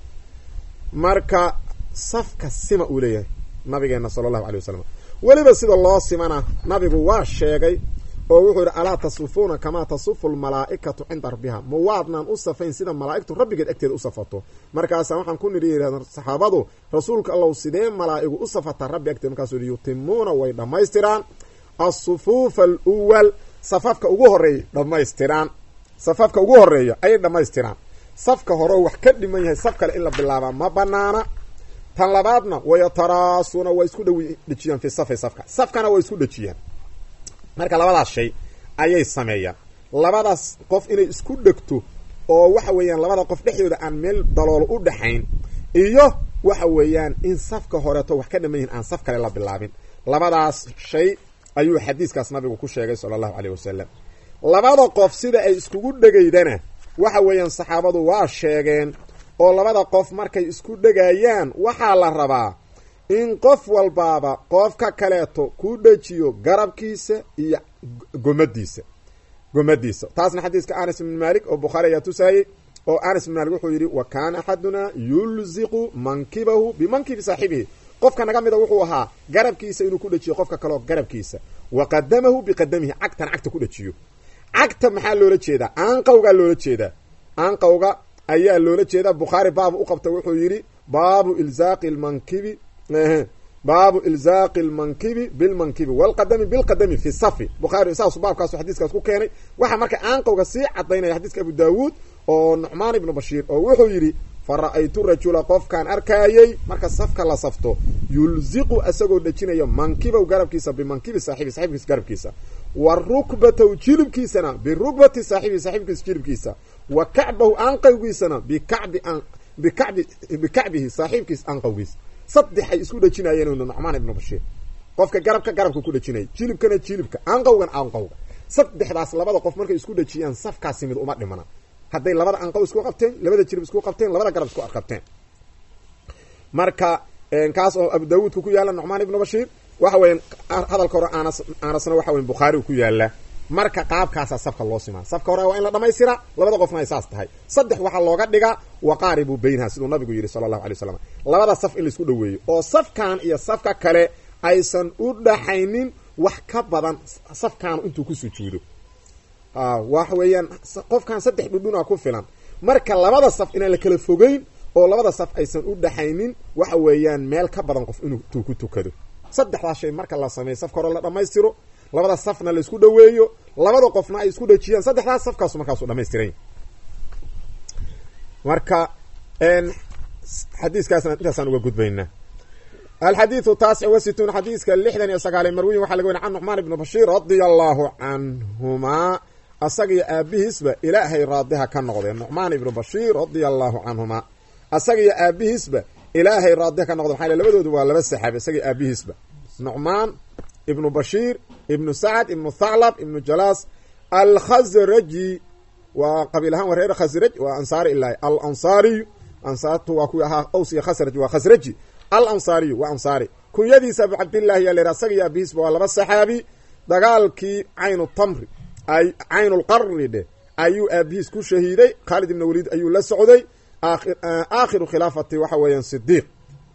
marka safka sima uu leeyahay nabigeena sala allahu alay wasalam weliba sida loo simana nabigu waa sheegay oo wuxuu yihi alaa tasufuuna kamaa tasufu lmalaa'ikatu cinda rabbiha ma waadnaan u safayn sida malaa'igtu rabbigeed agteeda u safato markaasa waxaan ku nidhi yidhahdeen saxaabadu rasuulka allow sidee malaa'igu u safataa rabbi agteeda markaasuu yihi yutimuuna way dhammaystiraan asufuufa aluwal safafka ugu horeeya dhammaystiraan safafka ugu horeeya ayay dhammaystiraan safka hore wax ka dhiman yahay saf kale in la bilaabaa ma banaana tan labaadna wayataraasuuna way isku dhow dhejiyaan fi safi safka safkana way isku dhejiyaan marka labadaas shay ayay sameeyaan labadaas qof inay isku dhegto oo waxa weeyaan labada qof dhexdooda aan meel daloolo u dhaxayn iyo waxa weeyaan in safka horeeto wax ka dhiman yihin aan saf kale la bilaabin labadaas shay ayuu xadiiskaas nabigu ku sheegay sala allahu caleyh wasalam labada qof sida ay iskugu dhegaydana waxa weeyaan saxaabadu waa sheegeen oo labada qof markay isku dhegayaan waxaa la rabaa in qof walbaaba qofka kaleeto ku dhejiyo garabkiisa iyo gomadiisa gomadiisa taasna xadiiska anas ibn malik oo bukhaari ayaa tusaayey oo anas ibn malik wuxuu yidhi wa kaana axaduna yulziqu mankibahu bimankibi saaxibihi qofka naga mida wuxuu ahaa garabkiisa inuu ku dhejiyo qofka kaleo garabkiisa wa qadamahu biqadamihi cagtana cagta ku dhejiyo cagta maxaa loola jeedaa aanqawgaa loola jeedaa aanqawga ayaa loola jeedaa bukhaari baabu u qabta wuxuu yidhi baabu ilzaaqi lmankibi baabu ilzaaqi lmankibi bilmankibi walqadami bilqadami fi safi bukhaari saasu baabkaasu xadiiskaas ku keenay waxaa marka aanqawga sii cadaynaya xadiiska abu daawuud oo nucmaan ibnu bashiir oo wuxuu yidhi fa ra-aytu rajula qofkaan arkaayey marka safka la safto yulziqu asagoo dhejinayo mankibow garabkiisa bimankibi saaxibi saaxibkiisa garabkiisa wa rukbatow jilibkiisana birukbati saaxibi saaxibkiisa jilibkiisa wa kacbahu aanqawgiisana bikacbi bikacbi bikacbihi saaxiibkiisa aanqawgiisa saddexay isku dhejinayeen nucmaan ibnu bashiir qofka garabka garabka ku dhejinaya jilibkana jilibka aanqawgan aanqawga saddexdaas labada qof markay isku dhejiyaan safkaasi mid uma dhimana hadday labada anqaw isku qabteen labada jilib isku qabteen labada garab isku qabteen marka kaas oo abu daawuudka ku yaala nucmaan ibnu bashiir waxa weyan hadalka hore anas anasna waxa weyan bukhaari ku yaala marka qaabkaasa safka loo simaa safka hore waa in la dhamaystira labada qofna ay saas tahay saddex waxaa looga dhigaa waqaaribu baynaha siduu nabigu yidhi sala allahu alay wasalam labada saf in laisku dhoweeyo oo safkan iyo safka kale aysan u dhaxaynin wax ka badan safkaanu intuu ku sujuudo waxa weeyaan qofkan saddex dhudhuna ku filan marka labada saf inaan la kala fogeyn oo labada saf aysan u dhaxaynin waxa weeyaan meel ka badan qof inuu ku tukado saddexdaas shay marka la sameeyo safka hore la dhamaystiro labada safna la isku dhoweeyo labada qofna ay isku dhejiyaan saddexdaas safkaasu markaasu dhamaystiran marka xadiiskaasna intaasaan uga gudbaynaa alxadiidu taasic wa situun xadiiska lixdan iyo sagaaliy marwiyin waxaa laga weri can nucmaan ibni bashiir radia allahu canhumaa asagiyo aabihiisba ilaahay raadiha ka noqdeen nucmaan ibnu bashiir radia allahu canhumaa asagiyo aabihiisba ilaahay raadiha ka noqdeen maxaa labadoodu waa laba saxaabi isagiyo aabihiisba nucmaan ibnu bashiir ibnu sacd ibnu thaclab ibnu jalaas alkhasraji waa qabiil ahaan waa reer khasraj waa ansaari ilaahi alansaariyu ansaartu waa kuwii ahaa aws iyo khasraj waa khasraji alansaariyu waa ansaari kunyadiisa abu cabdillahi yaa la yidhaha asaga iyo aabihiisba waa laba saxaabi dagaalkii caynu tamri ay caynulqarri dheh ayuu aabihiis ku shahiiday khaalid ibn waliid ayuu la socday aakhiru khilaafati waxa weeyaan sidiiq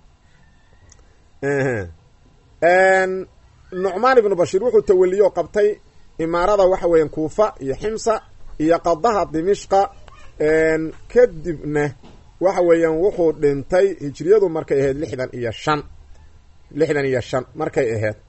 nucmaan ibnu bashiir wuxuu tawaliyo qabtay imaarada waxa weeyaan kuufa iyo ximsa iyo qadaha dimishqa kadibna waxa weeyaan wuxuu dhintay hijriyadu markay ahayd lixdan iyo shan lixdan iyo shan markay ahayd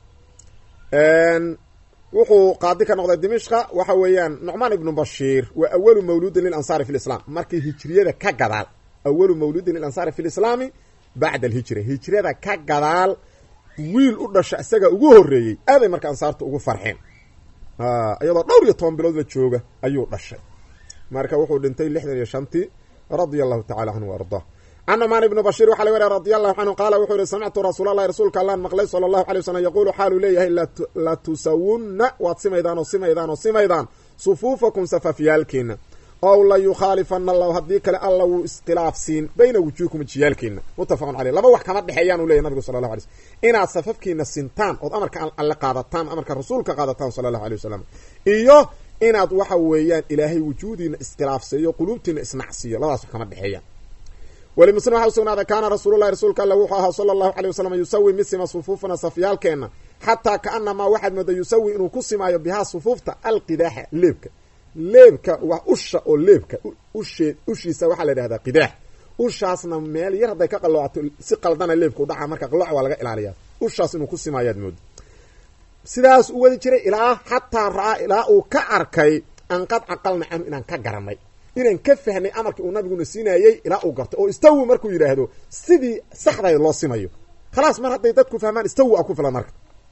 wuxuu qaadi ka noqday dimishqa waxa weeyaan nucmaan ibnu bashiir waa awalu mawluudin lilansaari fi lislaam markii hijriyada ka gadaal awalu mawluudin lilansaari fi lislaami bacda alhijra hijrada ka gadaal wiil u dhasha isaga ugu horreeyey aaday marka ansaarta ugu farxeen iyadoo dhowr iyo toban bilood la jooga ayuu dhashay marka wuxuu dhintay lixdan iyo shantii radia allahu tacala canhu ardaa can nucmaan ibnu bashiir waxaa laga wariya radi allahu canhu qaala wuxuu yihi samictu rasuul allahi rasuulka allaan maqlay sala allahu alay wasalam yaquulu xaaluu leeyahay la tusawunna waad simaydaan oo simaydaan oo simaydaan sufuufakum safafyaalkiina ow la yukhaalifana allahu haddii kale alla wuu iskhilaafsiin bayna wujuuhkum jiyaalkiina muttafaqun caleyh laba wax kama dhexeeyaan uu leyahy nabigu sala allahu alay slm inaad safafkiina sintaan ood amarka alle qaadataan amarka rasuulka qaadataan sala allahu alay wasalam iyo inaad waxa weeyaan ilaahay wujuudiina iskhilaafseeyo quluubtiina isnacsiiyo labadaas wax kama dhexeeyaan walimuslim waxa usugnaaday kaana rasuululahi rasuulka alla wuxuu ahaa sala allahu alay wasalam yusawi misima sufuufana safyaalkeenna xataa kaanamaa waxaad mooda yusawi inuu ku simaayo bihaa sufuufta alqidaaxa leebka leebka waa usha oo leebka ushee ushiisa waxaa la idhahdaa qidaax ushaasna meel yar hadday ka qaloocato si qaldana leebka u dhaca marka qalooc waa laga ilaaliyaa ushaas inuu ku simaayaad mooda sidaas u wadi jiray ilaa xataa ra-aa ilaa uu ka arkay an qad caqalna canhu inaan ka garanay inaan ka fahnay amarkii uu nabiguna siinayey ilaa uu garto oo istawi markuu yidhaahdo sidii saxday loo simayo khalaas mar hadday dadku fahmaan istawi a ku filan marka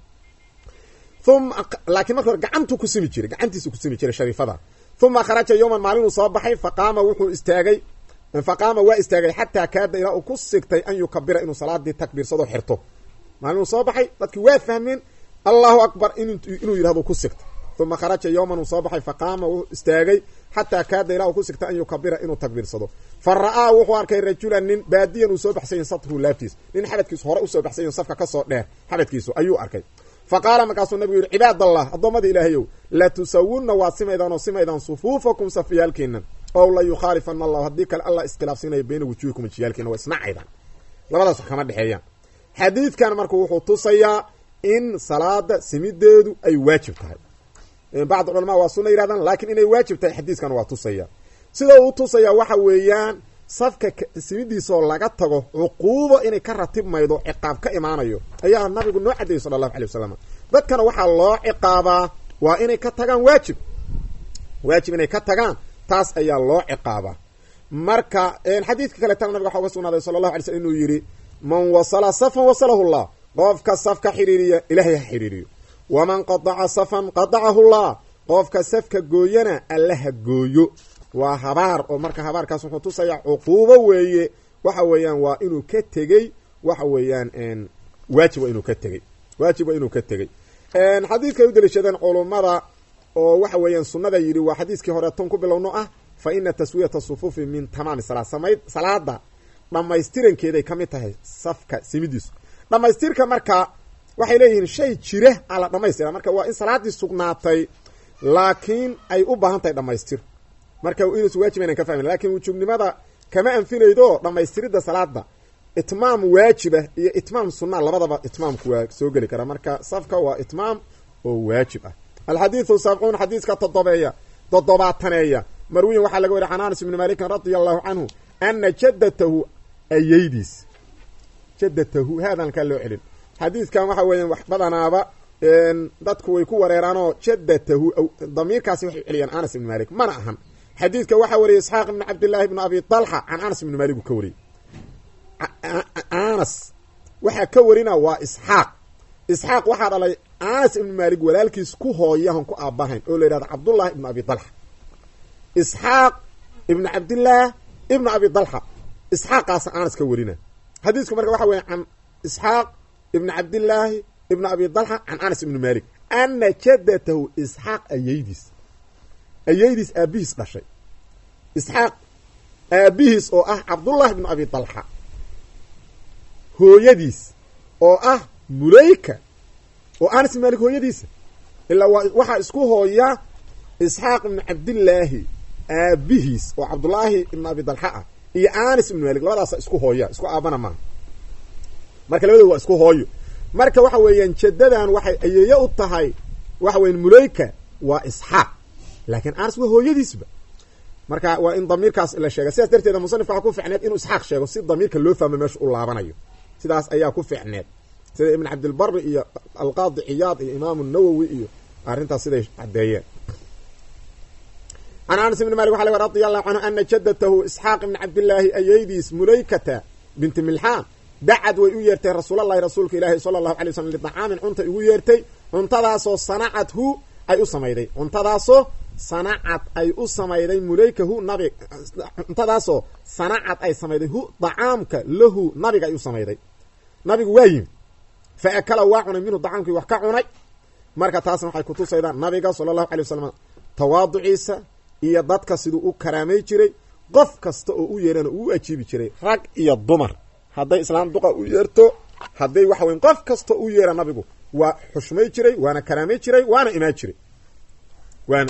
uma laakiin marka hore gacantuu ku simi jiray gacantiisu ku simi jiray shariifada uma kharaja yowman maalinuu soo baxay faqaama wuxuu istaagay faqaama waa istaagay xataa kaada ilaa uu ku sigtay an yukabira inuu salaadii takbiirsado xirto maalinuu soo baxay dadkii waa fahmeen allahu akbar inuu yidhahdo ku sigtay uma kharaja yowman uu soo baxay faqaama wuu istaagay xataa kaada ilaa uu ku sigtay an yukabira inuu takbiirsado fa ra-aa wuxuu arkay rajulan nin baadiyan uu soo baxsayin satru laabtiis nin xabadkiisu hore usoo baxsayin safka kasoo dheer xabadkiisu ayuu arkay fa qaala markaasuu nabigu yihi cibaad allah addoommada ilaahayow la tusawunna waad simaydaan oo simaydaan sufuufakum safyaalkiina ow la yukhaalifana allahu haddii kale allah iskhilaafsiinaya bayna wujuuhikum jiyaalkiina waa isnacaydaan labadaas wax kama dhexeeyaan xadiidkan marka wuxuu tusayaa in salaada simideedu ay waajib tahay bacd culamaa waa sunna yidhahdaan laakiin inay waajib tahay xadiiskan waa tusaya sida uu tusayaa waxa weeyaan safka simidiisoo laga tago cuquubo inay ka ratib maydo ciqaab ka imaanayo ayaa nabigu noo caddeeyey sala allahu alay wasalam dadkana waxaa loo ciqaabaa waa inay ka tagaan waajib waajib inay ka tagaan taas ayaa loo ciqaabaa marka xadiidka kaletana nabiga waxa uga sugnaaday sala allahu alay slm inuu yidhi man wasala safan wasalahu llah qofka safka xidhiiriya ilaahay ha xidhiiriyo waman qadaca safan qadacahu llah qofka safka gooyana alla ha gooyo waa habaar oo marka habaarkaas wuxuu tusayaa cuquubo weeye waxa weeyaan waa inuu ka tegey waxa weeyaan waajib waa inuu ka tegey waajib waa inuu ka tegey xadiidkay u daliishadeen culummada oo waxa weeyaan sunnada yidhi waa xadiiskii hore ton ku bilowno ah fa ina taswiyata sufuufi min tamaami salaa samayd salaada dhammaystirankeeday ka mid tahay safka simidiisu dhammaystirka marka waxay leeyihiin shay jira a la dhamaystira marka waa in salaadii sugnaatay laakiin ay u baahan tahay dhamaystir marka inuusu waajib aynan ka fahmin lakin wujuubnimada kama anfinaydo dhamaystiridda salaada itmaam waajiba iyo itmaam sunna labadaba itmaamku waa soo geli karaa marka safka waa itmaam oo waajib ah alxadiidu sabcuun xadiiska todobeeya toddobaataneeya marwiyin waxaa laga wariy can anas ibni malikin radia allahu canhu ana jaddatahu ayeydiis jaddatahu haadan kaa loo celin xadiidkan waxa weeyaan wax badanaaba dadku way ku wareeraanoo jaddatahu damiirkaasi waxay celiyaan anas ibni malik mana ahan xadiidka waxaa wariyay isxaaq ibni cabdillaahi ibni abi talxa can anas ibni malik uu ka wariyey anas waxaa ka warina waa isxaaq isxaaq waxaa dhalay anas ibni malik walaalkiis ku hooyahan ku aabahayn oo la yidhahdo cabdullahi ibni abi talxa isxaaq ibni cabdillaah ibni abi talxa isxaaqaasa anas ka warina xadiisku marka waxa weya can isxaaq ibni cabdillaahi ibni abi talxa can anas ibni malik ana jaddatahu isxaaq ayeydiis ayeydiis aabihiis dhashay isxaaq aabihiis oo ah cabdullahi ibni abi talxa hooyadiis oo ah mulayka oo anas ibn malik hooyadiisa ilaa waa waxaa isku hooya isxaaq ibni cabdillaahi aabihiis oo cabdullaahi ibni abi talxa ah iyo anas ibni malik labadaasa isku hooya isku aabana maaha marka labadooda waa isku hooyo marka waxa weeyaan jaddadan waxay ayeeye u tahay waxa weyan mulayka waa isxaaq laakiin anas waa hooyadiisba marka waa in damiirkaas la sheega sidaas darteeda musanifka waxa ku fiicneed inuu isxaaq sheego si damiirka loo fahmo meesha u laabanayo sidaas ayaa ku fiicneed sida ibn cabdilbar iyo alqaadi ciyaad iyo imaam an-nawawi iyo arrintaas siday cadeeyeen عن أنس بن مالك وحلي رضي الله عنه أن جدته إسحاق بن عبد الله أيديس مليكة بنت ملحان دعت ويؤيرتي رسول الله رسولك إلهي صلى الله عليه وسلم لطعام عنت يؤيرتي عنتداسو صنعته أي أسميدي عنتداسو صنعت أي أسميدي مليكه نبي عنتداسو صنعت أي سميدي هو طعامك له نبي أي أسميدي نبي وايم فأكل واحد منه طعامك وحكعوني marka taasna waxay ku tusaydaa nabiga sallallahu alayhi wasallam tawaaduciisa iyo dadka sidoo uu karaamay jiray qof kasta oo u yeerana uu ajiibi jiray rag iyo dumar haday islaam duqa u yeerto haday wax weyn qof kasta u yeera nabigu waa xushmay jiray waana karaamay jiray waana imaa jiray waana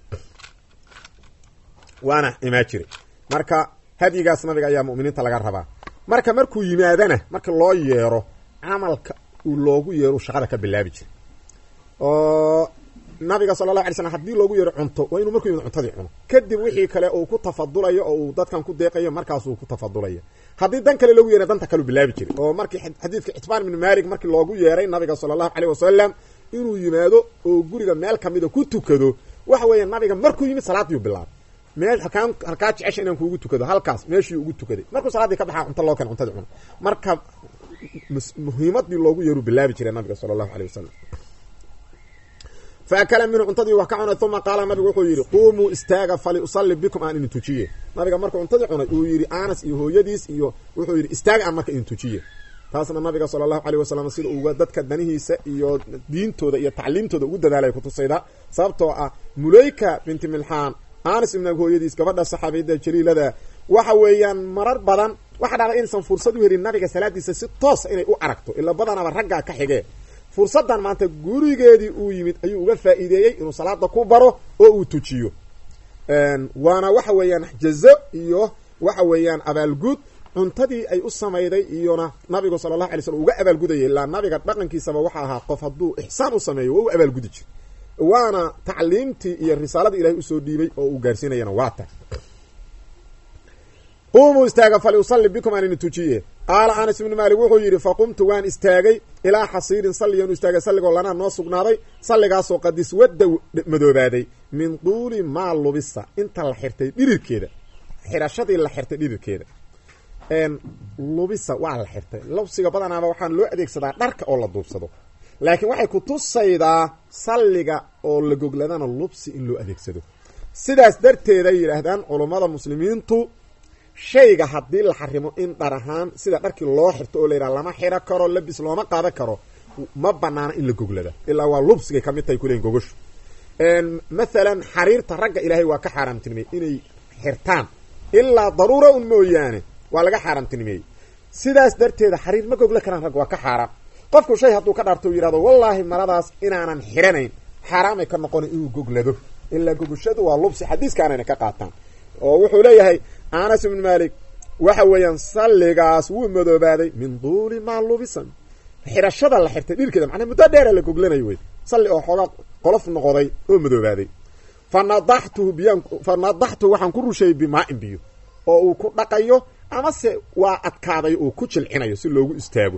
waana imaa jiray marka hadigaas nabiga ayaa muuminiinta laga rabaa marka markuu yimaadana marka loo yeero amalka uu loogu yeero shaqada ka bilaabi jiray oo nabiga sallallahu alayhi wasallam hadii loogu yeero cunto waa inuu markuu cuntadii cuno kadib wixii kale oo ku tafadulayo oo dadkan ku deeqayo markaas uu ku tafadulayo hadii dan kale loogu yeero danta kale bilaabi jiray oo markii xadiidka Itbaan ibn Malik markii loogu yeeray nabiga sallallahu alayhi wasallam inuu yimaado oo guriga meel kamida ku tukado waxa weeyaan nabiga markuu yimid salaadii bilaab meel halkaan halkaa jecesha inaan kuugu tukado halkaas meeshii ugu tukaday markuu salaadii ka baxaa cunto loo kan cuntada cuno marka muhiimadii loogu yeero bilaabi jiray nabiga sallallahu alayhi wasallam فأكل منه عنتدي وكعنا ثم قال النبي وحو يري قوموا استاغ فليصلي بكم ان انتجيه نبي مركو عنتدي عنا او يري انس iyo hooyadiis iyo wuxuu yiri istaag aan marka intujiye taasna nabiga sallallahu alayhi wasallam sida uu dadka danihiisa iyo diintooda iyo tacliimtooda ugu dadaalay ku tusayda sababtoo ah Mulayka binti Milhan Anas ibn hooyadiis gabadha saxaabiyada jaliilada waxa weeyaan marar badan waxa dhacay in san fursad u helin nabiga salaadiisa si toos inay u aragto ila badanaba ragga ka xigee fursadan maanta gurigeedii uu yimid ayuu uga faa'iideeyay inuu salaada ku baro oo uu tujiyo een waana waxa weeyaan jaza iyo waxa weeyaan abaalgud cuntadii ay u sameeyday iyona nabiga sallallahu alayhi wasallam uga abaalgudayay la nabiga dhaqankiisaba waxa ahaa qof haduu ihsaan u sameeyo oo abaalgudi jir waana tacliimtii iyo risaalada Ilaahay u soo dhiibay oo uu gaarsiinayna waata قوموا استاغ فليصلي بكم ان تجيه قال انس بن مالك وحو يري فقمت وان استاغي الى حصير صلي ان استاغ صلي لنا نو سغناداي صليغاسو قديس ود مدوباداي من طول ما لبس انت لا خيرتي ديركيدا خيرشدي لا خيرتي ديركيدا ان لبس waa la xirtay lobsiga badanaaba waxaan loo adeegsadaa dharka oo la duubsado laakiin waxay ku tusaydaa salliga oo la gogladana lubsi in loo adeegsado sidaas darteeda yiraahdaan culimada muslimiintu shayga hadii la xarimo in dharahaan sida dharkii loo xirto oo leeyahay lama xira karo labis looma qaada karo ma banaana in la goglada ilaa waa lubsiga kamid tahay kuleen gogosh een midalan xariirta ragga ilaahay waa ka xaraamtinimay inay xirtaan ilaa daruura un mooyaane waa laga xaraamtinimay sidaas darteeda xariir ma gogla karaan rag waa ka xaraam qofku shay haduu ka dhaarto yiraahdo wallahi maradaas inaanan xiranayn xaraam ay ka noqon inuu goglado ilaa gogoshadu waa lubsi xadiiskaana ka qaataan oo wuxuu leeyahay Anas ibn Malik waxa weeyaan salligaas wuu madoobaaday min duuli ma lubisan xirashada la xirtay dhirkeeda macna muddo dheer la goglanayo way salli oo xogaa qolof noqoday oo madoobaaday fanadahtu biyan fanadahtu waxaan ku rushay bimaa biyo oo uu ku dhaqayo ama se waa adkaaday oo ku jilcinayo si loogu istaago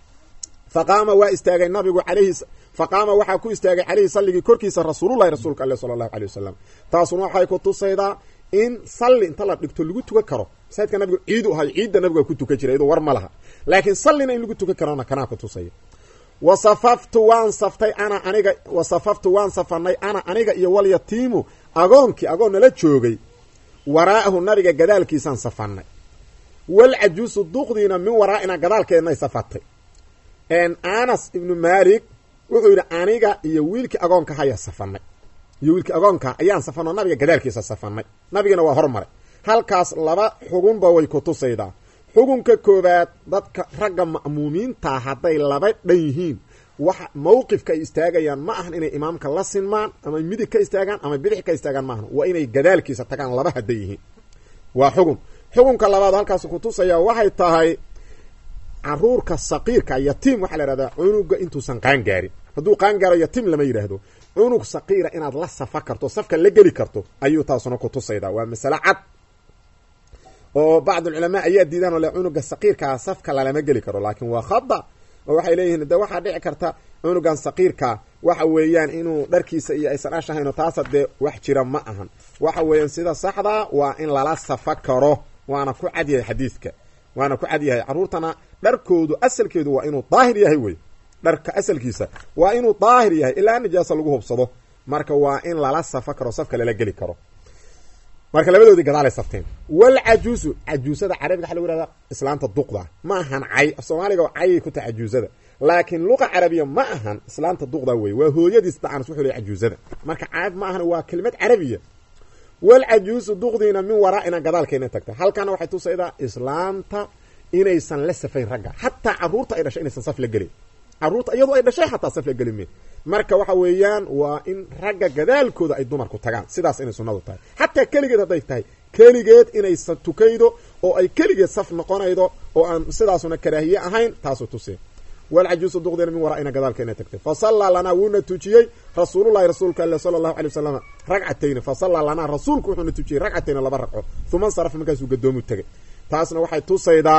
faqama waa istaagay nabigu calayhi faqama waxa ku istaagay calayhi salligi korkiisa rasuulullaahi rasuulka allah sallallahu alayhi wasallam taasuna waxay ku tusaydaa in salli inta la dhigto lagu tuka karo saydka nabigu ciidu ahay ciidda nabigu ku tuka jiray war ma laha laakiin sallina in lagu tuka karo kana ku tusay wasafaftu waan saftay ana aniga wasafaftu waan safanay ana aniga iyo wal yatiimu agoonki agoon la joogay waraahu nabiga gadaalkiisan safanay wal ajusu duqdina min waraa'ina gadaalkeena safatay en Anas ibn Malik wuxuu yiri aniga iyo wiilki agoonka haya safanay iyo wiilki agoonka ayaan safano nabiga gadaalkiisa safanay nabigana waa hormaray halkaas laba xugunba way ku tusaydaa xugunka koobaad dadka ragga ma'muumiinta haday laba dhan yihiin waxa mowqifka ay istaagayaan ma ahan inay imaamka la sinmaan ama midig ka istaagaan ama bidix ka istaagaan ma ahan waa inay gadaalkiisa tagaan laba haday yihiin waa xugun xugunka labaad halkaas ku tusaya waxay tahay caruurka saqiirka yatiim waxa la yiraahdaa cunuga intuu san qaan gaarin haduu qaan gaaro yatiim lama yiraahdo cunug saqiira inaad la safa karto safka la geli karto ayuu taasuna ku tusaydaa waa masale cad oo bacd ulculamaa ayaa diidaan oo le cunuga saqiirkaa safka lalama geli karo laakiin waa khada oo waxay leeyihiin de waxaa dhici karta cunugan saqiirkaa waxa weeyaan inuu dharkiisa iyo aysan ashahayno taasa dee wax jira ma ahan waxa weeyaan sida saxdaa waa in lala safa karo waana ku cad yahay xadiidka waana ku cad yahay carruurtana dharkoodu asalkeedu waa inuu daahir yahay wey dharka asalkiisa waa inuu daahir yahay ilaa nijaasa lagu hubsado marka waa in lala safa karo safka lala geli karo marka labadoodii gadaalay safteen walcajuusu cajuusada carabiga waxa lagu yihahdaa islaanta duqda ma ahan cay soomaaliga cayay ku tahay cajuusada laakiin luqa carabiya ma ahan islaanta duqda wey waa hooyadiis dacans wuxuu leeyahay cajuusada marka caab ma ahan waa kelimad carabiya walcajuusu duqdiina min waraa'ina gadaalkeena tagta halkana waxay tusaydaa islaanta inaysan la safayn ragga xataa carruurta ay dhashay inaysan saf la gelin carruurta iyadoo ay dhashay xataa saf la gelin marka waxa weeyaan waa in ragga gadaalkooda ay dumarku tagaan sidaas inay sunnadu tahay xataa keligeed hadday tahay keligeed inaysan tukaydo oo ay keligeed saf noqonaydo oo aan sidaasuna karaahiye ahayn taasuu tusay walcajuusu duqdeena min waraa'ina gadaalkeena tagtay fa sallaa lanaa wuuna tujiyey rasuulullahi rasuulka alle sala allahu alay wasalam ragcatayni fa sallaa lanaa rasuulku wuxuuna tujiyey ragcatayni laba ragco uma nsarafa markaasuu gadoomu tegay taasna waxay tusaydaa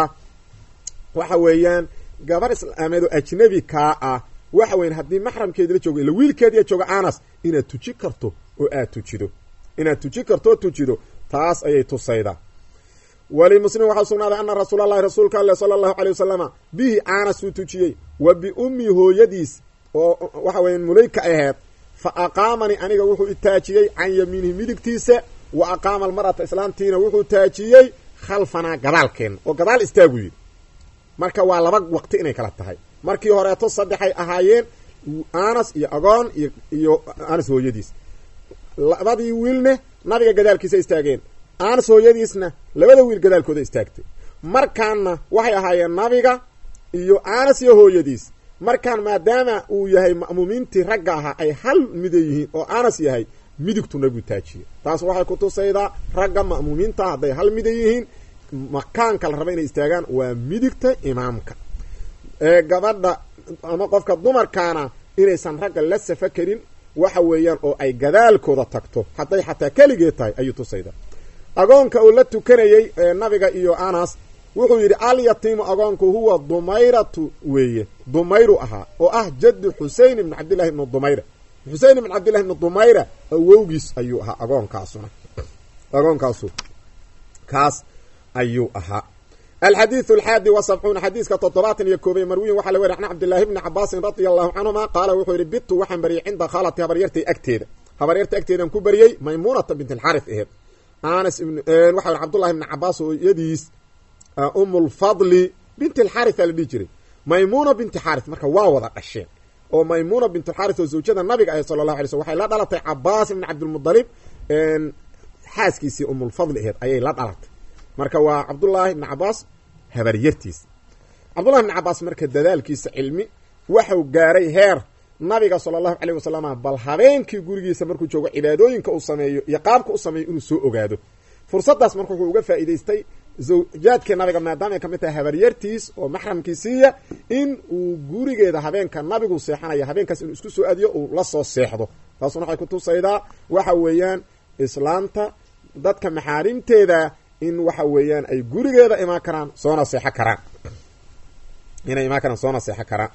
waxa weeyaan gabar islaameedo ajnabi kaa ah waxa weyan haddii maxramkeedi la joogo ila wiilkeediya jooga anas inaad tuji karto oo aad tujido inaad tuji karto oo tujido taas ayay tusaydaa walimuslim waxaa sugnaaday ana rasuul allahi rasuulka alle sala allahu alay wasalama bihi anas uu tujiyey wa biummi hooyadiis oo waxa weyan mulayka aheed fa aqaamani aniga wuxuu itaajiyey can yamiinihi midigtiisa wa aqaama almar'ata islaantiina wuxuu taajiyey khalfanaa gadaalkeena oo gadaal istaagu yidhi marka waa laba waqti inay kala tahay markii horeeto saddexay ahaayeen anas iyo agoon iyo iyo anas hooyadiis labadii wiilne nabiga gadaalkiisa istaageen anas hooyadiisna labada wiil gadaalkooda istaagtay markaanna waxay ahaayeen nabiga iyo anas iyo hooyadiis markaan maadaama uu yahay ma'muumiintii ragga ahaa ay hal mida yihiin oo anas yahay midigtu nabigu taajiyey taas waxay ku tusaydaa ragga ma'muumiinta hadday hal mida yihiin makaanka la raba inay istaagaan waa midigta imaamka ee gabadha ama qofka dumarkaana inaysan ragga la safa karin waxa weeyaan oo ay gadaalkooda tagto hadday xataa keligeed tahay ayuu tusayda agoonka uu la tukanayey nabiga iyo anas wuxuu yidhi alyatiimu agoonku huwa dumayratu weeye dumayru ahaa oo ah jaddu xusein ibn cabdillahi ibnu dumayra xusein ibn cabdillahi ibnu dumayra awowgiis ayuu ahaa agoonkaasuna agoonkaasu kaas ayuu ahaa alxadiiث alxaadi wasabcuuna xadiiska toddobaatan iyo koobay marwiyin waxaa la weri an cabdillaahi bni cabaasin radia allahu canhuma qaala wuxuu yidhi bitu waxaan baryay cinda khaalati habaryartay agteeda habaryarta agteedaan ku baryey maymuunata bint alxaris aheed anas waxa wi cabdullahi bni cabaas hooyadiis um lfadli binti alxaris aa la dhihi jiray maymuuna binti xaris marka waa wada dhasheen oo maymuuna bint alxaris oo zawjada nabiga ahayd sala allahu alay slm waxay la dhalatay cabaas ibni cabdilmudalib xaaskiisii umulfadli aheed ayay la dhalatay marka waa cabdullaahi ibni cabaas habaryartiis cabdullahi ibni cabaas marka dadaalkiisa cilmi waxau gaaray heer nabiga sala allahu calayh wasalama bal habeenkii gurigiisa markuu joogo cibaadooyinka uu sameeyo iyo qaabka u sameeyo inuu soo ogaado fursaddaas marka wuxuu uga faa'iidaystay zawjaadkii nabiga maadaama ay ka mid tahay habaryartiis oo maxramkiisiiya in uu gurigeeda habeenka nabigu seexanaya habeenkaas inuu isku soo aadiyo uu la soo seexdo taasuna waxay ku tusaydaa waxa weeyaan islaanta dadka maxaarimteeda in waxa weeyaan ay gurigeeda imaan karaan soona seexo karaan inay imaan karaan soona seexo karaan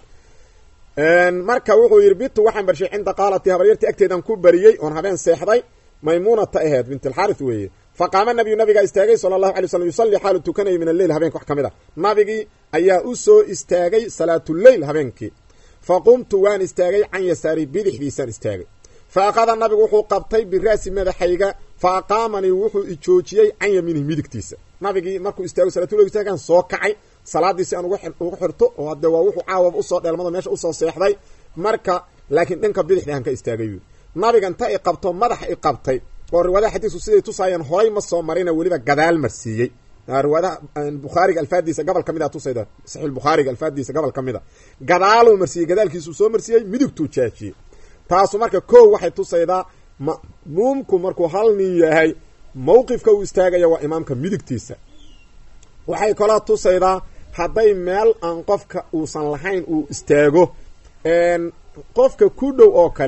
marka wuxuu yidhi bitu waxaan barshay cinda qaalati habaryartii agteedan ku bariyey oon habeen seexday maymuunata aheed bint alxaris weeye faqaama nabiyu nabigaa istaagay sala allahu alay slam yusalli xaalu tukanayay min alleyl habeenka wax ka mid a nabigii ayaa u soo istaagay salaatuleyl habeenkii fa qumtu waan istaagay can yasaari bidixdiisaan istaagay fa aqada nabigu wuxuu qabtay bira'si madaxayga fa aqaamanii wuxuu ijoojiyey can yamiinihi midigtiisa nabigii markuu istaago salaatuleyl istaagaan soo kacay salaadiisi aan ugu xirto oo hadde waa wuxuu caawaba usoo dheelmado meesha usoo seexday marka laakiin dhanka bidixda aan ka istaagay yuri nabiga inta i qabto madaxa i qabtay oo riwaadaha xadiisku siday tusaayeen horay ma soo marina weliba gadaal marsiiyey riwaadaha bukhaariga alfaadiisa gobol ka mid a tusayda saxiix bukhaariga alfaadiisa gobol ka mid a gadaaluu marsiiyey gadaalkiisuu soo marsiiyey midigtuu jaajiyey taasu marka koow waxay tusaydaa ma'muumku markuu hal nin yahay mawqifka uu istaagaya waa imaamka midigtiisa waxay kaloo tusaydaa hadday meel aan qofka uusan lahayn uu istaago qofka ku dhow oo kale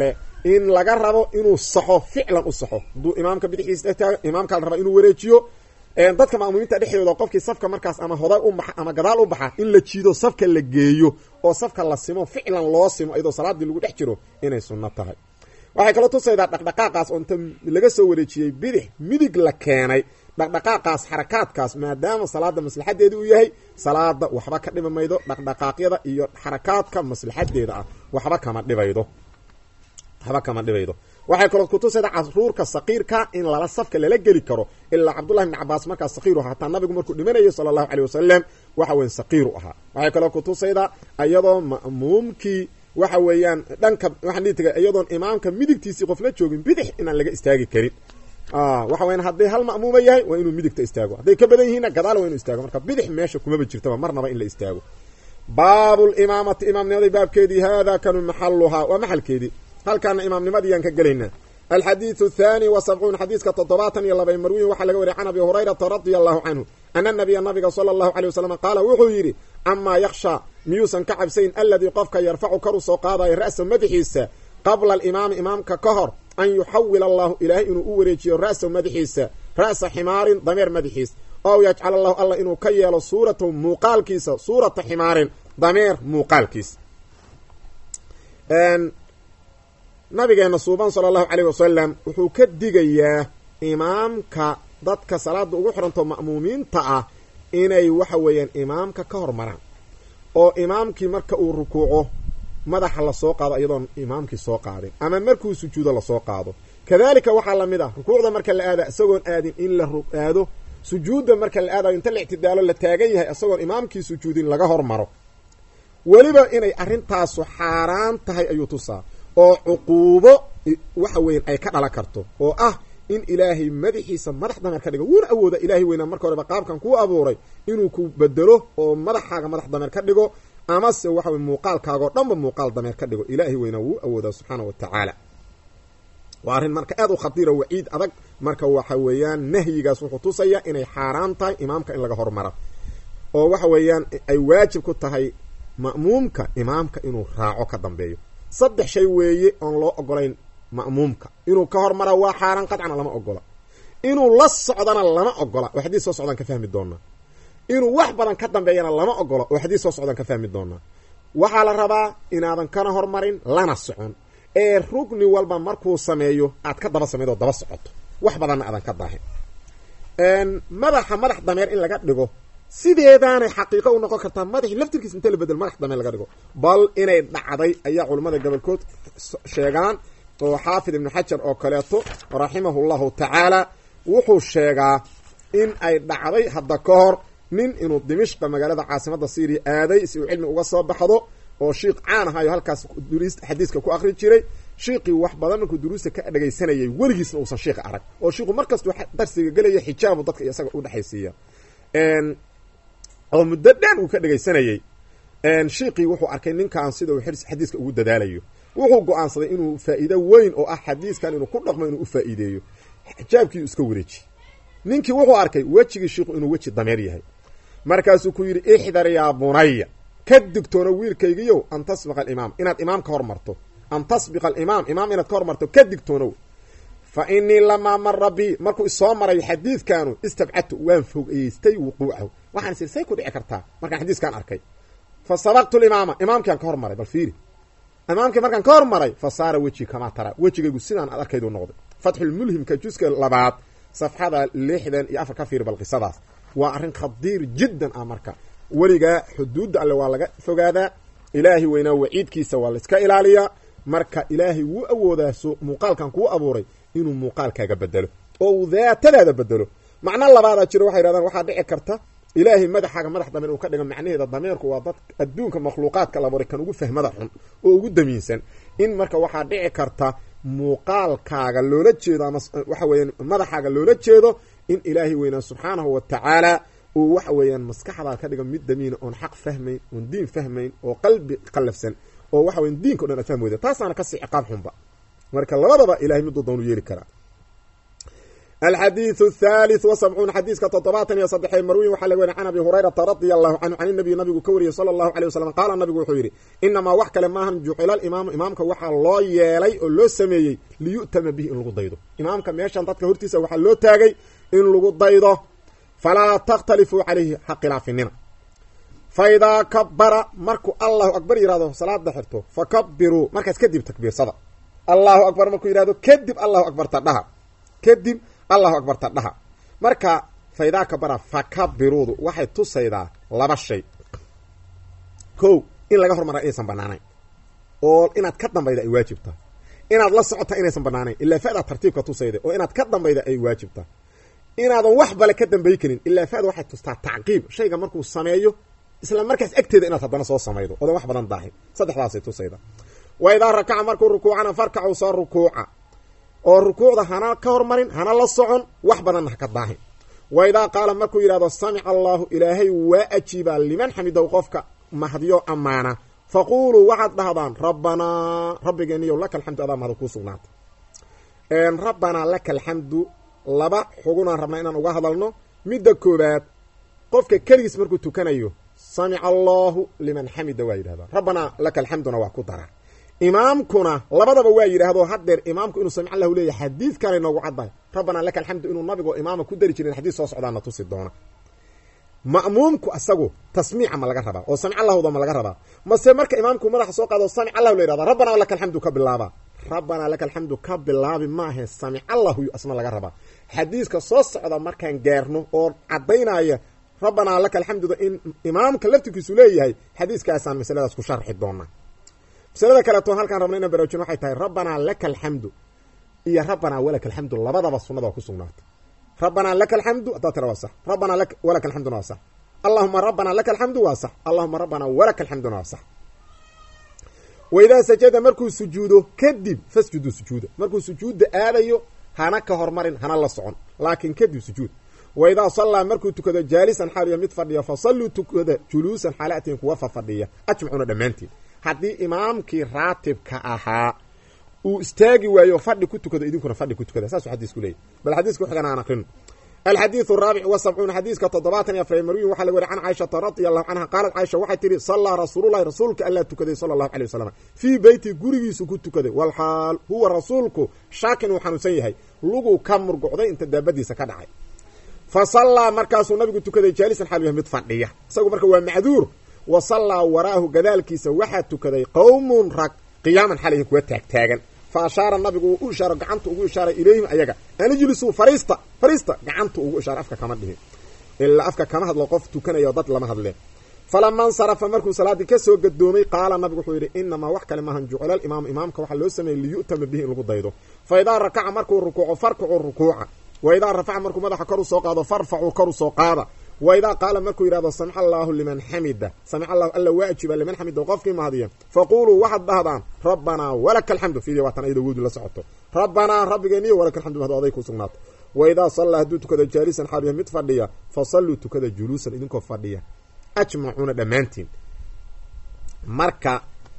in laga rabo inuu saxo ficlan u saxo hadduu imaamka bidixdiisa taago imaamkaa la raba inuu wareejiyo dadka ma'muumiinta dhexdooda qofkii safka markaas ama hoday u baxa ama gadaal u baxa in la jiido safka la geeyo oo safka la simo ficlan loo simo iyadoo salaadii lagu dhex jiro inay sunno tahay waxay kaloo tusaydaa dhaqdhaqaaqaas oo inta laga soo wareejiyey bidix midig la keenay dhaqdhaqaaqaas xarakaadkaas maadaama salaada maslaxadeeda uu yahay salaada waxba ka dhimi maydo dhaqdhaqaaqyada iyo xarakaadka maslaxadeeda ah waxba kama dhibaydo waxba kama dhibaydo waxay kaloo kutusaydaa caruurka saqiirka in lala safka lala geli karo ilaa cabdullahi ibn cabaas markaas saqiiru ahaa hataa nabigu markuu dhimanayay sala allahu caleyh wasalam waxa weyan saqiiru ahaa waxay kaloo kutusaydaa iyadoo ma'muumkii waxa weeyaan dhanka waxaan dhihi taga iyadoon imaamka midigtiisii qofna joogin bidix inaan laga istaagi karin waxa weyan hadday hal ma'muuma yahay waa inuu midigta istaago hadday ka badan yihiinna gadaal waa inuu istaago marka bidix meesha kumaba jirtaba marnaba in la istaago baabulimaamati imaamnimadii baabkeedii haadaa kanu maxaluhaa waa maxalkeedii halkaana imaamnimadiyaan ka gelaynaa alxadiidu athani wa sabcuun xadiiska toddobaatan iyo labay marwiyin waxaa laga wariyay can abi hurayrata radia allahu canhu ana nabiya nabiga sala allahu aleyh wasalam qaala wuxuu yidhi amaa yakshaa miyuusan ka cabsayn aladii qofka yarfacu karu soo qaadayo ra'sa madaxiisa qabla alimaami imaamka ka hor an yuxawila allahu ilaahay inuu u wareejiyo ra'sa madaxiisa ra'sa ximaarin dameer madaxiis ow yajcal allahu alla inuu ka yeelo suuratahu muuqaalkiisa suurata ximaarin dameer muuqaalkiisa nabigeena suuban sala allahu caleyh wasalam wuxuu ka digayaa imaamka dadka salaada ugu xiranto ma'muumiinta ah inay waxa weeyaan imaamka ka hormaraan oo imaamkii marka uu rukuuco madaxa lasoo qaado iyadoon imaamkii soo qaadin ama markuu sujuudo lasoo qaado kadalika waxaa lamid ah rukuucda marka la aada isagoon aadin in la aado sujuudda marka la aadayo inta la ictidaalo la taagan yahay isagoon imaamkii sujuudin laga hormaro weliba inay arrintaasu xaaraan tahay ayuu tusaa oo cuquubo waxa weyan ay ka dhalan karto oo ah in ilaahay madaxiisa madax dameer ka dhigo wuuna awooda ilaahay weynaa marka horeba qaabkan kuu abuuray inuu ku bedelo oo madaxaaga madax dameer ka dhigo amase waxa wey muuqaalkaagoo dhanba muuqaal dameer ka dhigo ilaahay weynaa wuu awoodaa subxaana wa tacaala waa arrin marka aad u khatiira waciid adag marka waxa weeyaan nahyigaas wuxuu tusaya inay xaaraan tahay imaamka in laga hormaro oo waxa weeyaan ay waajib ku tahay ma'muumka imaamka inuu raaco ka dambeeyo saddex shay weeye oon loo ogolayn ma'muumka inuu ka hormara waa xaaraan qadcana lama ogola inuu la socdana lama ogola oo xadiis soo socdaan ka fahmi doonaa inuu wax badan ka dambeeyana lama ogola oo xadiis soo socdaan ka fahmi doonaa waxaa la rabaa inaadan kana hormarin lana socon ee rugni walba markuu sameeyo aad ka daba sameyd oo daba socoto wax badanna aadan ka daahin madaxa madax dameer in laga dhigo sideedaanay xaqiiqo u noqon kartaa madaxi laftirkiis inta la bedel madax dameer laga dhigo bal inay dhacday ayaa culimmada gobolkood sheegaan oo xaafid ibnu xajar oo kaleeto raximahu llahu tacaala wuxuu sheegaa in ay dhacday hadda ka hor nin inuu dimishqa magaalada caasimadda syriya aaday si uu cilmi uga soo baxdo oo shiikh caan ahayo halkaas duruus xadiiska ku akri jiray shiiqii wax badan markuu duruusta ka dhagaysanayay weligiisna uusan shiikha arag oo shiiku markastuu darsiga gelaya xijaabu dadka iyo isaga udhexaysiiya oo muddo dhan uu ka dhagaysanayey shiiqii wuxuu arkay ninkan sida uu xadiiska ugu dadaalayo wuxuu go-aansaday inuu faa'iido weyn oo ah xadiiskan inuu ku dhaqmo inuu u faa'iideeyo xijaabkii iska wareeji ninkii wuxuu arkay wejigii shiiku inuu weji dameer yahay markaasuu ku yidhi ixdar yaa bunaya ka digtoono wiilkaygiiyow an tasbiqa alimaam inaad imaam ka hormarto an tasbiqa alimaam imaam inaad ka hormarto ka digtoonow fa inii lamaa mara bi markuu isoo maray xadiidkaanu istabcadtu waan fogeystay wuquucahu waxaan isir say ku dhici kartaa markaan xadiiskaan arkay fa sabaqtu limaama imaamkiaan ka hormaray bal fiiri imaamkii markaan ka hormaray fa saara weji kamaa taraa wejigaygu sidaan aad arkaydu noqday fatxulmulhimka juska labaad safxada lixdan iyo afar ka fiiri bal qisadaas waa arrin khadiir jiddan ah marka weligaa xuduudda alle waa laga fogaadaa ilaahay weynaa waciidkiisa waa la iska ilaaliyaa marka ilaahay wuu awoodaa so muuqaalkan kuu abuuray inuu muuqaalkaaga bedelo oo uu daatadaada bedelo macno labaadaa jiro waxay yidhahdaan waxaa dhici karta ilaahay madaxaaga madax dameer uu ka dhigo macnaheeda dameerku waa dad adduunka makhluuqaadka la abuuray kan ugu fahmada xun oo ugu damiinsan in marka waxaa dhici karta muuqaalkaaga loola jeedo ama waxa weeyaan madaxaaga loola jeedo in ilaahay weynaa subxaanahu wa tacaala uu waxa weeyaan maskaxdaa ka dhigo mid damiina oon xaq fahmayn oon diin fahmayn oo qalbi qallafsan oo waxa weyan diinka o dhan aad fahmi weyda taasaana kasii ciqaab xunba marka labadaba ilahay miduu doonu yeeli karaa الحديث الثالث وسبعون حديث كتطبات يا صدحي مروي وحلوين عن أبي هريرة رضي الله عنه عن النبي النبي كوري صلى الله عليه وسلم قال النبي وحيري إنما وحك لما هم جعل الإمام إمامك وحى الله يلي اللو سميي ليؤتم به إن لغضيضه إمامك ميشان تدك هرتيس وحى اللو تاقي إن لغضيضه فلا تختلفوا عليه حق العفنين فإذا كبر مركو الله أكبر يراده صلاة دحرته فكبروا مركز كدب تكبير صدق الله أكبر مركو يراده كدب الله أكبر تدها كدب الله أكبر تدها مركا فإذا كبر فكبروا واحد تصيدا لبا شيء كو إن لغا هرمر أيسان بنانين oo inaad ka dambayda ay waajibta inaad la socoto inaysan banaanayn illa faada tartiibka tusayda oo inaad ka dambayda ay waajibta inaad wax bale ka dambay karin illa faada waxay tustaa tacqiib shayga markuu sameeyo isla markaas agteeda inaad hadana soo sameeydo oo wax badan daahin saddexdaas ay tusayda wa idha raka'a markuu rukuucana farka'u soo rukuuca oo rukuucda hana ka hormarin hana la socon wax badan ka daahin wa idha qaala markuu yiraahdo sami'a Allahu ilaahay wa ajiba liman hamidahu qofka mahdiyo amaana faqulu wa'ad dahdan rabbana rabbigani lakal hamdu adam hada ku sugnaat een rabbana lakal hamdu laba xuguna rabna inaan uga hadalno midda koobaad qofka kaliis markuu tukanayo sami'a Allahu liman hamida wa yiraahdo rabbana lakal hamduna wa ku dara imaamkuna labadaba waa yiraahdo hadeer imaamku inuu sami'a Allahu leeyahay xadiis kale noogu caday rabbana lakal hamdu inuu nabigu imaamka ku dari jiray xadiis soo socdaana tusi doona ma'muumku asagu tasmiica ma laga rabaa oo sami'a Allahu ma laga rabaa mase marka imaamku madaxa soo qaado sami'a Allahu leeyahay rabbana lakal hamdu ka bilaaba rabbana lakal hamdu ka bilaabi ma aha sami'a Allahu asma laga rabaa xadiiska soo socda markaan gaarno oo cadeynaya rabbana lakal hamdu in imaamka laftigiisu leeyahay xadiiskaas aan misaladaas ku sharxi doona misalada kale to halkan rabna inaan baraajino waxay tahay rabbana lakal hamdu iyo rabbana walakal hamdu labadaba sunnada ku sugnaatay ربنا لك الحمد ترى وصح ربنا لك ولك الحمد وصح اللهم ربنا لك الحمد وصح اللهم ربنا ولك الحمد وصح واذا سجد مركو سجوده كدب فسجد سجوده مركو سجود آليو هانا كهرمرين هانا لا سكون لكن كدب سجود واذا صلى مركو تكده جالسا حاليا متفضيا فصلوا تكده جلوسا حالاتين كوفا فضيا اجمعون دمانتين hadii imaamkii raatibka ahaa uu istaagi waayo fadhi ku tukado idinkuna fadhi ku tukada saas xadiisku leeyahay bal xadiisku xigana aan aqrin الحديث الرابع والسبعون حديث كتضباط يا فريمري وحل وري عن عائشة رضي الله عنها قالت عائشة waxay tiri صلى رسول الله رسولك الله تكدي صلى الله عليه وسلم في بيتي غريgiisu ku tukade wal hal huwa rasuulku shaakin uu xanuunsan yahay lugu ka murgucday inta daabadiisa ka dhacay fa salla markaasuu nabigu tukaday jaalisan xal yahay mid fadhiya isagu marka waa macduur wa salla waraahu gadaalkiisa waxa tukaday qawmun rag qiyaman xalayhi kuwa taag taagan فاشار النبي واشار غعنته ugu ishaaray ilayhim ayaga ana jilisu farista farista gacanta ugu ishaaray afka kama dhihin illa afka kama hadlo qof tukanayo dad lama hadleen falaman sarafa markuu salaadi ka soo gadoomay qaala nabigu wuxuu yiri inma wax kale ma han juclal imaam imaamka waxa loo sameeyay li yu'tam bihi in lagu daydo fa idaa raka'a markuu rukuuco farkucu rukuuca wa idaa rafa'a markuu madaxa kor u soo qaado farfa'u kor u soo qaada وإذا قال مركو يراد سمع الله لمن حمده سمع الله ألا واجب لمن حمده وقفك مهديا فقولوا واحد بهضان ربنا ولك الحمد في واتنا إذا وجود لسعته ربنا رب جميع ولك الحمد مهدو أضيكو سنات وإذا صلى هدوتك كذا جالسا حاليا متفرديا فصلوا كذا جلوسا إذنكو فرديا أجمعون دمانتين مركا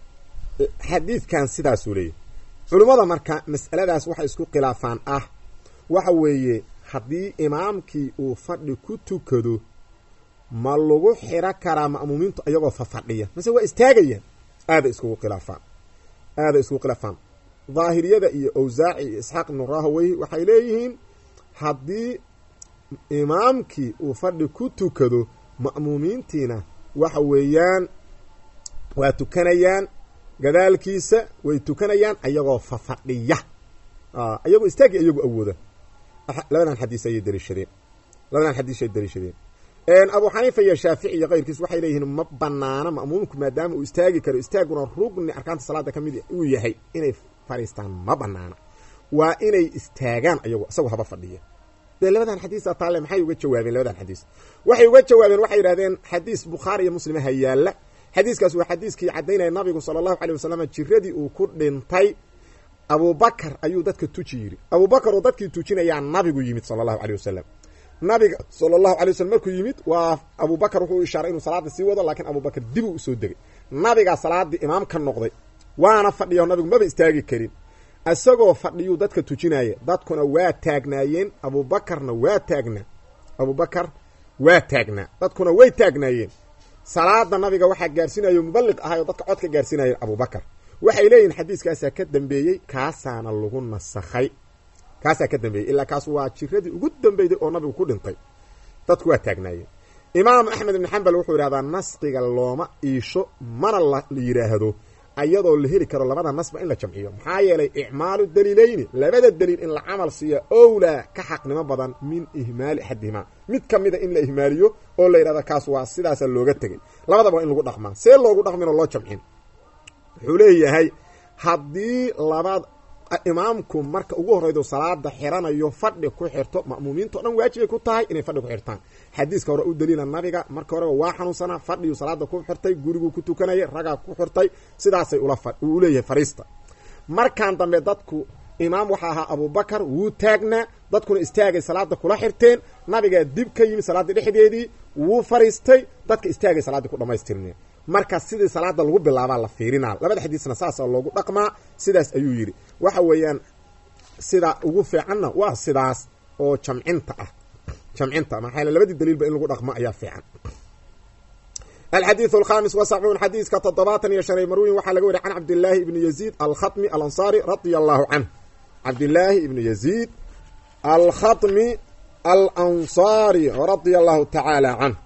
حديث كان سيدا سوري علماء مركا مسألة داس وحا اسكو قلافان أه وحوية haddii imaamkii uu fadhi ku tukado ma lagu xira karaa ma'muumiintu ayagoo fadhiya mise waa istaagayaan aada isku khilaafaan aada isku khilaafaan zaahiriyada iyo awzaaci iyo isxaaq ibn rahawayh waxay leeyihiin haddii imaamkii uu fadhi ku tukado ma'muumiintiina waxa weeyaan waa tukanayaan gadaalkiisa way tukanayaan ayagoo fadhiya ah ayagoo istaagi ayagoo awooda labadan xadiis ay dariishadeen labadan xadiis ay dariishadeen een Abu Hanifa iyo Shaafici iyo qeyrkiis waxay leeyihiin ma banaana ma'muumku maadaama uu istaagi karo istaaguna rugni arkaanta salaada kamid uu yahay inay fariistaan ma banaana waa inay istaagaan ayagu asagu haba fadhiya de labadan xadiis taale maxay uga jawaabeen labadan xadiis waxay uga jawaabeen waxay yiraahdeen xadiis Bukhari iyo Muslim hayaala xadiiskaas waa xadiiskii cadeynay nabigu sallallahu alayhi wasallam jiradii uu ku dhintay Abu Bakr ayuu dadka tujiyiri Abu Bakr oo dadkii tujinaya nabigu yimid sallallahu alayhi wasallam nabiga sallallahu alayhi wasallam markuu yimid waa Abu Bakr wuxuu ishaaray inuu salaada sii wado laakiin Abu Bakr dib u soo degay nabiga salaadii imaam ka noqday waana fadhiyo nabigu ma istaagi karin isagoo fadhiyuu dadka tujinaya dadkuna waa taagnaayeen abuubakarna waa taagnaa abubakar waa taagnaa dadkuna way taagnaayeen salaada nabiga waxaa gaarsiinayo muballiq ahay oo dadka codka gaarsiinayeen abubakar waxay leeyihin xadiiskaasaa ka dambeeyey kaasaana lagu nasakhay kaasaa ka dambeeyey ilaa kaas waa jiradii ugu dambeyday oo nabigu ku dhintay dadku waa taagnaayeen imaam axmed ibn xambal wuxuu yidhahdaa nasqiga looma iisho mana la yidhaahdo ayadoo la heli karo labada nasba in la jamciyo maxaa yeelay icmaalu daliilayni labada daliil in la camal siiya owlaa ka xaqnimo badan min ihmaali axadihimaa mid ka mida in la ihmaaliyo oo la yidhahdo kaas waa sidaasa looga tegay labadaba in lagu dhaqmaa see loogu dhaqmin oo loo jamcin wuxuu leeyahay haddii labad imaamku marka ugu horreydo salaada xiranayo fadhi ku xirto ma'muumiinta o dhan waajibay ku tahay inay fadhi ku xirtaan xadiiska hore u daliila nabiga marka horeba waa xanuunsanaa fadhiyu salaada ku xirtay guriguu ku tukanayay ragaa ku xirtay sidaasay ula uu leeyahay fariista markaan dambe dadku imaam waxaa ahaa abubakar wuu taagnaa dadkuna istaagay salaada kula xirteen nabigaa dib ka yimi salaada dhexdeedii wuu fariistay dadka istaagay salaaddii ku dhamaystirnee marka sidii salaada lagu bilaabaa la fiirinaa labada xadiisna saasa loogu dhaqmaa sidaas ayuu yidhi waxa weeyaan sida ugu fiicanna waa sidaas oo jamcinta ah jamcinta maxaa yeele labadii daliilba in lagu dhaqmo ayaa fiican alxadiiث alkhamis wasabcuun xadiiska toddobaatan iyo shanay marwiyin waxaa laga wariy can cabdillaahi ibni yaziid alkhatmi alansaari radia allahu canh cabdillaahi ibni yaziid alkhatmi alansaari radia allahu tacaala canh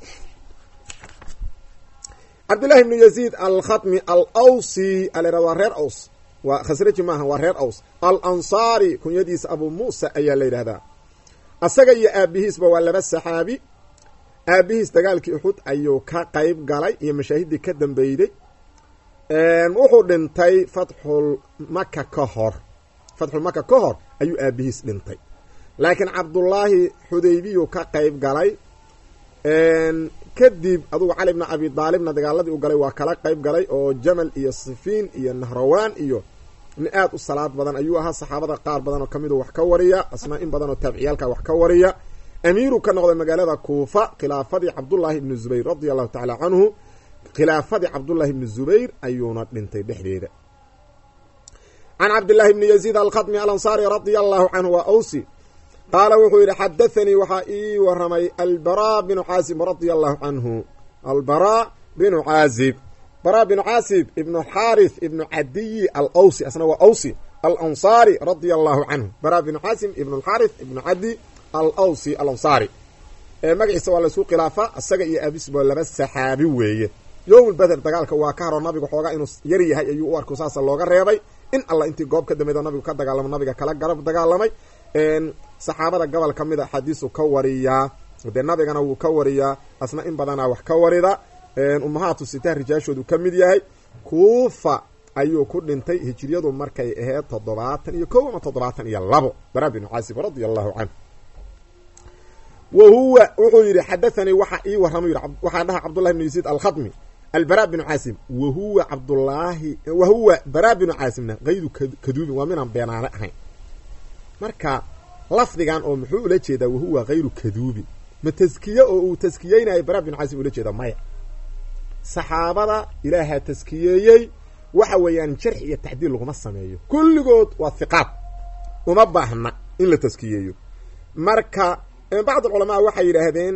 cabdillahi ibnu yaziid alkhatmi alawsi alera waa reer aws waa khasraji maaha waa reer aws alansaari kunyadiisa abu muusa ayaa la yidhahdaa asaga iyo aabihiisba waa laba saxaabi aabihiis dagaalkii uxud ayuu ka qayb galay iyo mashaahiddii ka dambeyday wuxuu dhintay fatxul maka ka hor fatxul maka ka hor ayuu aabihiis dhintay laakiin cabdullaahi xudaybiyu ka qayb galay kadib adugu cali bna abi daalibna dagaaladii u galay waa kala qayb galay oo jamal iyo sifiin iyo nahrawaan iyo nin aad u salaad badan ayuu ahaa saxaabada qaar badan oo kamid wax ka wariya asna in badan oo taabiciyaalka wax ka wariya amiiru ka noqday magaalada kuufa khilaafadii cabdullaahi ibni zubayr radia allahu tacaala canhu khilaafadii cabdullaahi ibni zubayr ayuuna dhintay dhexdeeda can cabdillahi ibni yaziid alkhatmi alansaari radia allahu canhu waa awsi qaala wuxuu yidhi xadathanii waxaa ii waramay albaraa binu caazib radia allahu canhu albaraa binu caazib baraa binu caazib ibnu xaarith ibnu cadiyi alawsi asna waa awsi alansaari radia allahu canhu baraa binu caazib ibnu alxaarith ibnu cadi alawsi alansaari magaciisa waa laysku khilaafa isaga iyo aabis ba laba saxaabi weeye yowm beder dagaalka waa ka haro nabigu xoogaa inuu yar yahay ayuu u arko saasa looga reebay in alla intii goob ka dambeyd oo nabigu ka dagaalamo nabiga kala garab dagaalamay saxaabada gobol ka mid a xadiisu ka wariyaa dee nabigana wuu ka wariyaa asna in badanaa wax ka warida ummahaatu sita rijaashoodu ka mid yahay kuufa ayuu ku dhintay hijriyadu markay ahayd toddobaatan iyo kow ama toddobaatan iyo labo baraa binu caasib radia allahu canhu wa huwa wuxuu yidhi xadathanii waxaa ii warrama yidhi waxaa dhaha cabdullahi bnu yaziid alkhatmi albara binu caasim wahuwa cabdullaahi wahuwa baraa binu caasimna kayru kaduubin waa minaan beenaane ahayn marka lafdigan oo muxuu ula jeedaa wahuwa kayru kaduubin ma taskiye oo uu taskiyeynayo baraa binu caasim ula jeeda maya saxaabada ilaahaa taskiyeeyey waxa weeyaan jarx iyo tacdiil laguma sameeyo kulligood waa hiqaad uma baahna in la taskiyeeyo marka bacd culamaa waxay yidhaahdeen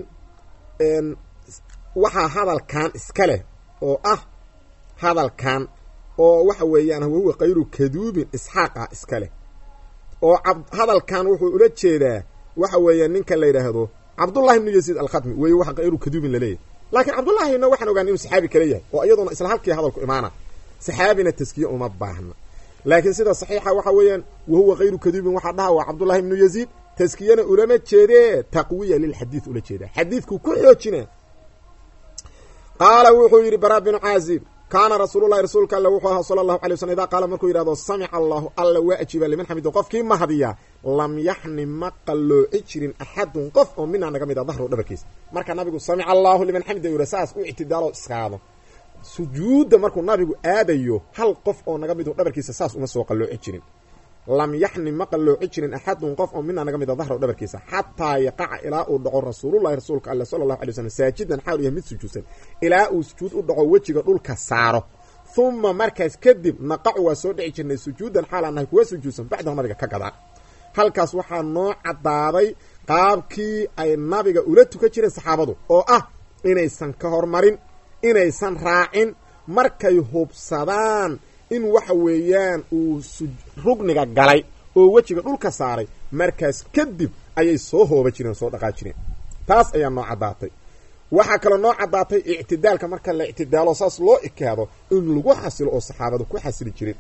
waxaa hadalkan iska leh oo ah hadalkan oo waxa weeyaan wahuwa kayru kaduubin isxaaqa iska leh oo hadalkan wuxuu ula jeedaa waxa weeya ninka la yidhaahdo cabdullahi ibnu yaziid alkhatmi wey waxa kayru kaduubin laleeyahy laakiin cabdullaahina waxaan ogaan inuu saxaabi kale yahay oo iyaduna isla halkii hadalku imaana saxaabina taskiye uma baahna laakiin sida saxiixa waxa weeyaan wahuwa kayru kaduubin waxaa dhaha waa cabdullahi ibnu yaziid taskiyana ulama jeedee taqwiya lilxadiid ula jeedaa xadiidku ku xoojina qaala wuxuu yidhi baraa binu caazib kaana rasuululahi rasuulka alle wuxuu ahaa sala allahu alay waslm idaa qaala markuu yidhahdo samica allahu alla waa ajiiba liman xamido qofkii mahadiya lam yaxni ma qallooci jirin axadun qof oo minaa naga mid a dahru dhabarkiisa marka nabigu samica allahu liman xamida yura saas u ictidaalo iskaado sujuudda markuu nabigu aadayo hal qof oo naga midu dhabarkiisa saas uma soo qallooci jirin lam yaxni ma qallooci jirin axadun qof oo minaa naga mid a dahru dhabarkiisa xataa yaqaca ilaa uu dhaco rasuulullahi rasuulka alle sala allahu alay waslm saajidan xaal yahay mid sujuudsan ilaa uu sujuud u dhaco wejiga dhulka saaro uma markaas kadib naqacu waa soo dhici jirnay sujuudan xaal aan nahay kuwa sujuudsan bacdahu nabiga ka gadaa halkaas waxaa noo caddaaday qaabkii ay nabiga ula tukan jireen saxaabadu oo ah inaysan ka hormarin inaysan raacin markay hubsadaan in waxa weeyaan uu rugniga galay oo wejiga dhulka saaray markaas kadib ayay soo hooba jireen soo dhaqaa jireen taas ayaa noo caddaatay waxaa kaloo noo caddaatay ictidaalka marka la ictidaalo saas loo ekaado in lagu xasilo oo saxaabadu ku xasili jireen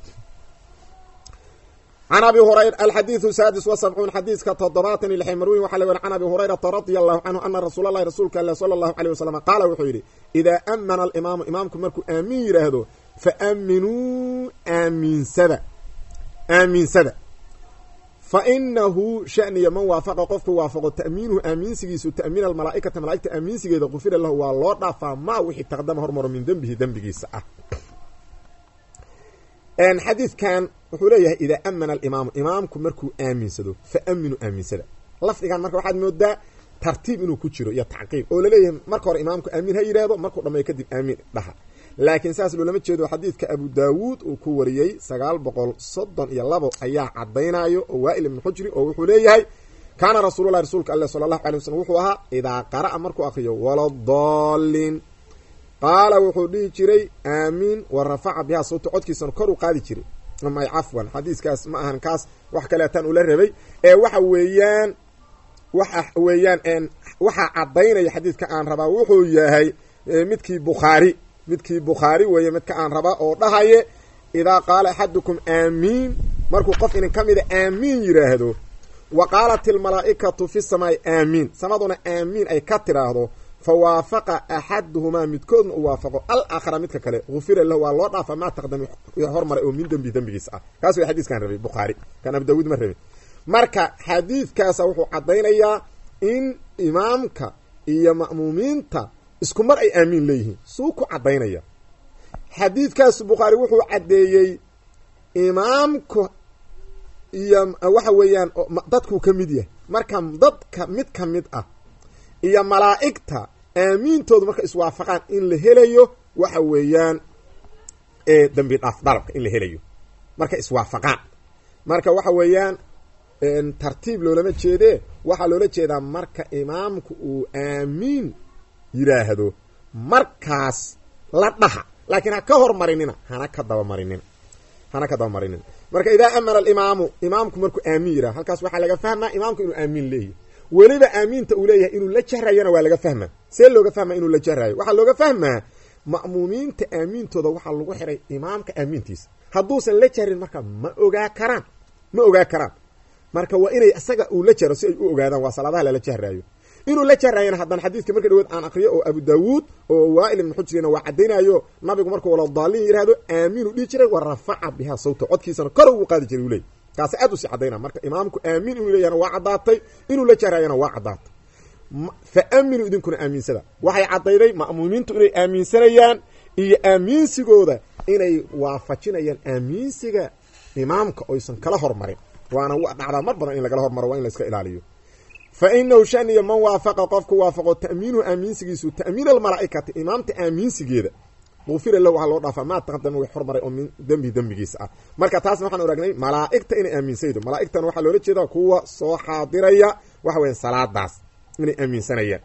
can abi hurayra alxadiidu saadis wa sabcuun xadiiska toddobaatan iyo lixay marwiin waxaa la weri can abi hurayrata radia allahu canhu ana rasuula allahi rasuulka alla sala allahu caleyh wasalam qaala wuxuu yidhi idaa amana alimaamu imaamku markuu aamiin yidhaahdo fa aaminuu aamiinsada aamiinsada fa inahu shaniya man waafaqa qofku waafaqo ta'miinuhu aamiinsigiisu ta'miin almalaa'ikata malaa'igta aamiinsigeeda qufira lahu waa loo dhaafaa maa wixii taqdama hormaro min dembihi dembigiisa ah xadiidkan wuxuu leeyahay idaa amana alimaamu imaamku markuu aaminsado fa aaminuu aaminsada lafdigan marka waxaad moodaa tartiib inuu ku jiro iyo tacqiib oo laleeyahay marka hore imaamku aamiin ha yidhaahdo markuu dhammeeyo kadib aamiin dhaha laakiin saas loolama jeedo xadiidka abu daawuud uu ku wariyey sagaal boqol soddon iyo labo ayaa caddaynayo oo waa'il ibnu xujri oo wuxuu leeyahay kaana rasuululahi rasuulka alle sala allahu alay waslm wuxuu ahaa idaa qara'a markuu akriyo waladaalliin qaala wuxuu dhihi jiray aamiin wa rafaca bihaa sawta codkiisana kor u qaadi jiray may cafwan xadiiskaas ma ahan kaas wax kaleetaan ula rabay ee waxa weeyaan waxa weeyaan waxaa caddaynaya xadiidka aan rabaa wuxuu yahay midkii bukhaari midkii bukhaari weeye midka aan rabaa oo dhahaye idaa qaala axadukum aamiin markuu qof inin ka mida aamiin yidhaahdo wa qaalat ilmalaa'ikatu fi samaa'i aamiin samaduna aamiin ay ka tiraahdo fa waafaqa axaduhumaa midkoodna uu waafaqo alaakhara midka kale gufira lahu waa loo dhaafa maa taqdami hormaray oo min dembi dembigiisa ah kaas way xadiiskaan rabay bukhaari kan abu daawuud ma rabin marka xadiidkaasa wuxuu caddaynayaa in imaamka iyo ma'muumiinta isku mar ay aamiin leeyihiin suu ku caddaynaya xadiidkaas bukhaari wuxuu caddeeyey imaamku iyo waxa weeyaan dadkuu ka mid yahay marka dadka mid ka mid ah iyo malaa'igta aamiintoodu marka iswaafaqaan in la helayo waxa weeyaan dembi dhaaf dalabka in la helayo marka iswaafaqaan marka waxa weeyaan tartiib loolama jeedee waxaa loola jeedaa marka imaamku uu aamiin yidhaahdo markaas la dhaha laakiin ha ka hormarinina hana ka dabamarinina hana ka dabamarinina marka idaa amana alimaamu imaamku markuu aamiin yidhahdo halkaas waxaa laga fahmaa imaamku inuu aamiin leeyahy weliba aamiinta uu leeyahay inuu la jahrayana waa laga fahmaa see looga fahmaa inuu la jahrayo waxaa looga fahmaa ma'muumiinta aamiintooda waxaa lagu xiray imaamka aamiintiisa hadduusan la jahrin marka ma ogaa karaan ma ogaa karaan marka waa inay isaga uu la jahro si ay u ogaadaan waa salaadaha lala jahraayo inuu la jahrayana haddana xadiidka marka dhaweed aan akriyo oo abu daawuud oo waa'il ibnu xujrina waa caddaynayo nabigu markuu waladaalliin yidhaahdo aamiin uu dhihi jiray wa rafaca bihaa sawta codkiisana kor ugu qaadi jiray uu leey kaasi aad usii caddayna marka imaamku aamiin inuu leeyahana waa caddaatay inuu la jahrayana waa caddaatay fa aaminuu idinkuna aamiinsada waxay caddayday ma'muumiintu inay aaminsanayaan iyo aamiinsigooda inay waafajinayaan aamiinsiga imaamka oysan kala hormarin waana dhacdaa mar badan in lagala hormaro waa in la iska ilaaliyo fa inahu shaniya man waafaqa qofku waafaqo ta'miinuhu aamiinsigiisu ta'miin almalaa'ikati imaamta aamiinsigeeda gufira lahu waxaa loo dhaafaa maa taqdama wix hormaray oo min dembi dembigiisa ah marka taasna waxaan oragnay malaa'igta inay aamiinsaydo malaa'igtana waxaa loola jeedaa kuwa soo xaadiraya waxa weya salaadaas inay aaminsanayaan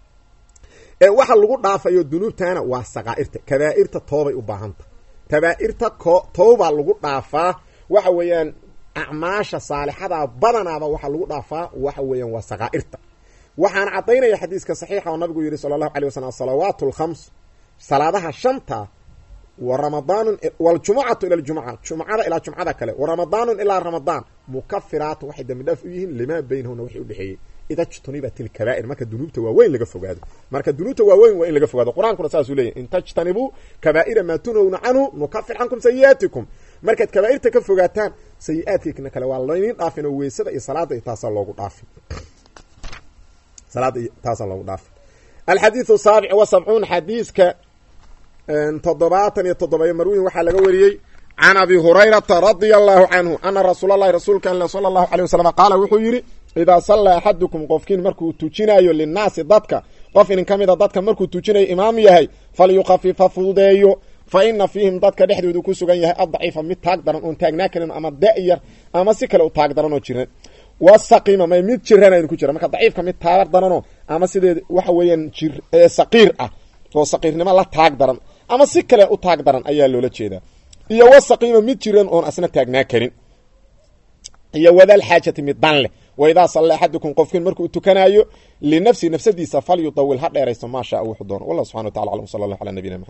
ee waxa lagu dhaafayo dunuubtana waa saqaa'irta kabaa'irta toobay u baahanta kabaa'irta toobaa lagu dhaafaa waxa weeyaan acmaasha saalixada badanaaba waxaa lagu dhaafaa waxa weeyaan waa saqaa'irta waxaana caddaynaya xadiiska saxiixa oo nabigu yidhi sala allahu alay wasalam asalawaatu alkhams salaadaha shanta wa ramadaanun waljumucatu ila ljumuca jumcada ilaa jumcada kale wa ramadaanun ilaa ramadaan mukafiraatu waxay dambi dhaaf u yihiin limaa baynahuna wixii udhexeeyey ida jtunibat ilkabaa'ir marka dunuubta waaweyn laga fogaado marka dunuubta waaweyn waa in laga fogaado qur-aankuna saasuu leeyahy in tajtanibuu kabaa'ira maa tunhawna canhu nukafir cankum sayi'aatikum markaad kabaa'irta ka fogaataan sayi-aadkiina kale waa laynin dhaafin oo weysada iyo salaada iyo taasaa loogu dhaafin salaada iyo taasaa loogu dhaafin alxadiidu saabic wa sabcuun xadiiska toddobaatan iyo toddobayo marwiin waxaa laga wariyey can abi hurayrata radia allahu canhu ana rasuula allahi rasuulka alle sala allahu alay wasalam qaala wuxuu yidhi idaa sallaa axadukum qofkiin markuu tujinayo linnaasi dadka qof inin ka mida dadka markuu tujinayo imaam yahay falyukhafif ha fududeeyo fa ina fiihim dadka dhexdoodu ku sugan yahay addaciifa mid taag daran oon taagnaa karin ama da-yar ama si kale u taag daran oo jiran wasaqiima may mid jiran aynu ku jira marka daciifka mid taag daranoo ama sideed waxa weeyaan jir saqiir ah oo saqiirnimo la taag daran ama si kale u taag daran ayaa loola jeedaa iyo wasaqiima mid jiran oon asna taagnaa karin iyo wadaal xaajati mid dan leh waidaa salla axadukum qofkin markuu tukanaayo linafsi nafsadiisa falyudawil ha dheeraysto maa shaa wuxuu doono wallah subxana wa tacala aclam sala allah ala nabiyina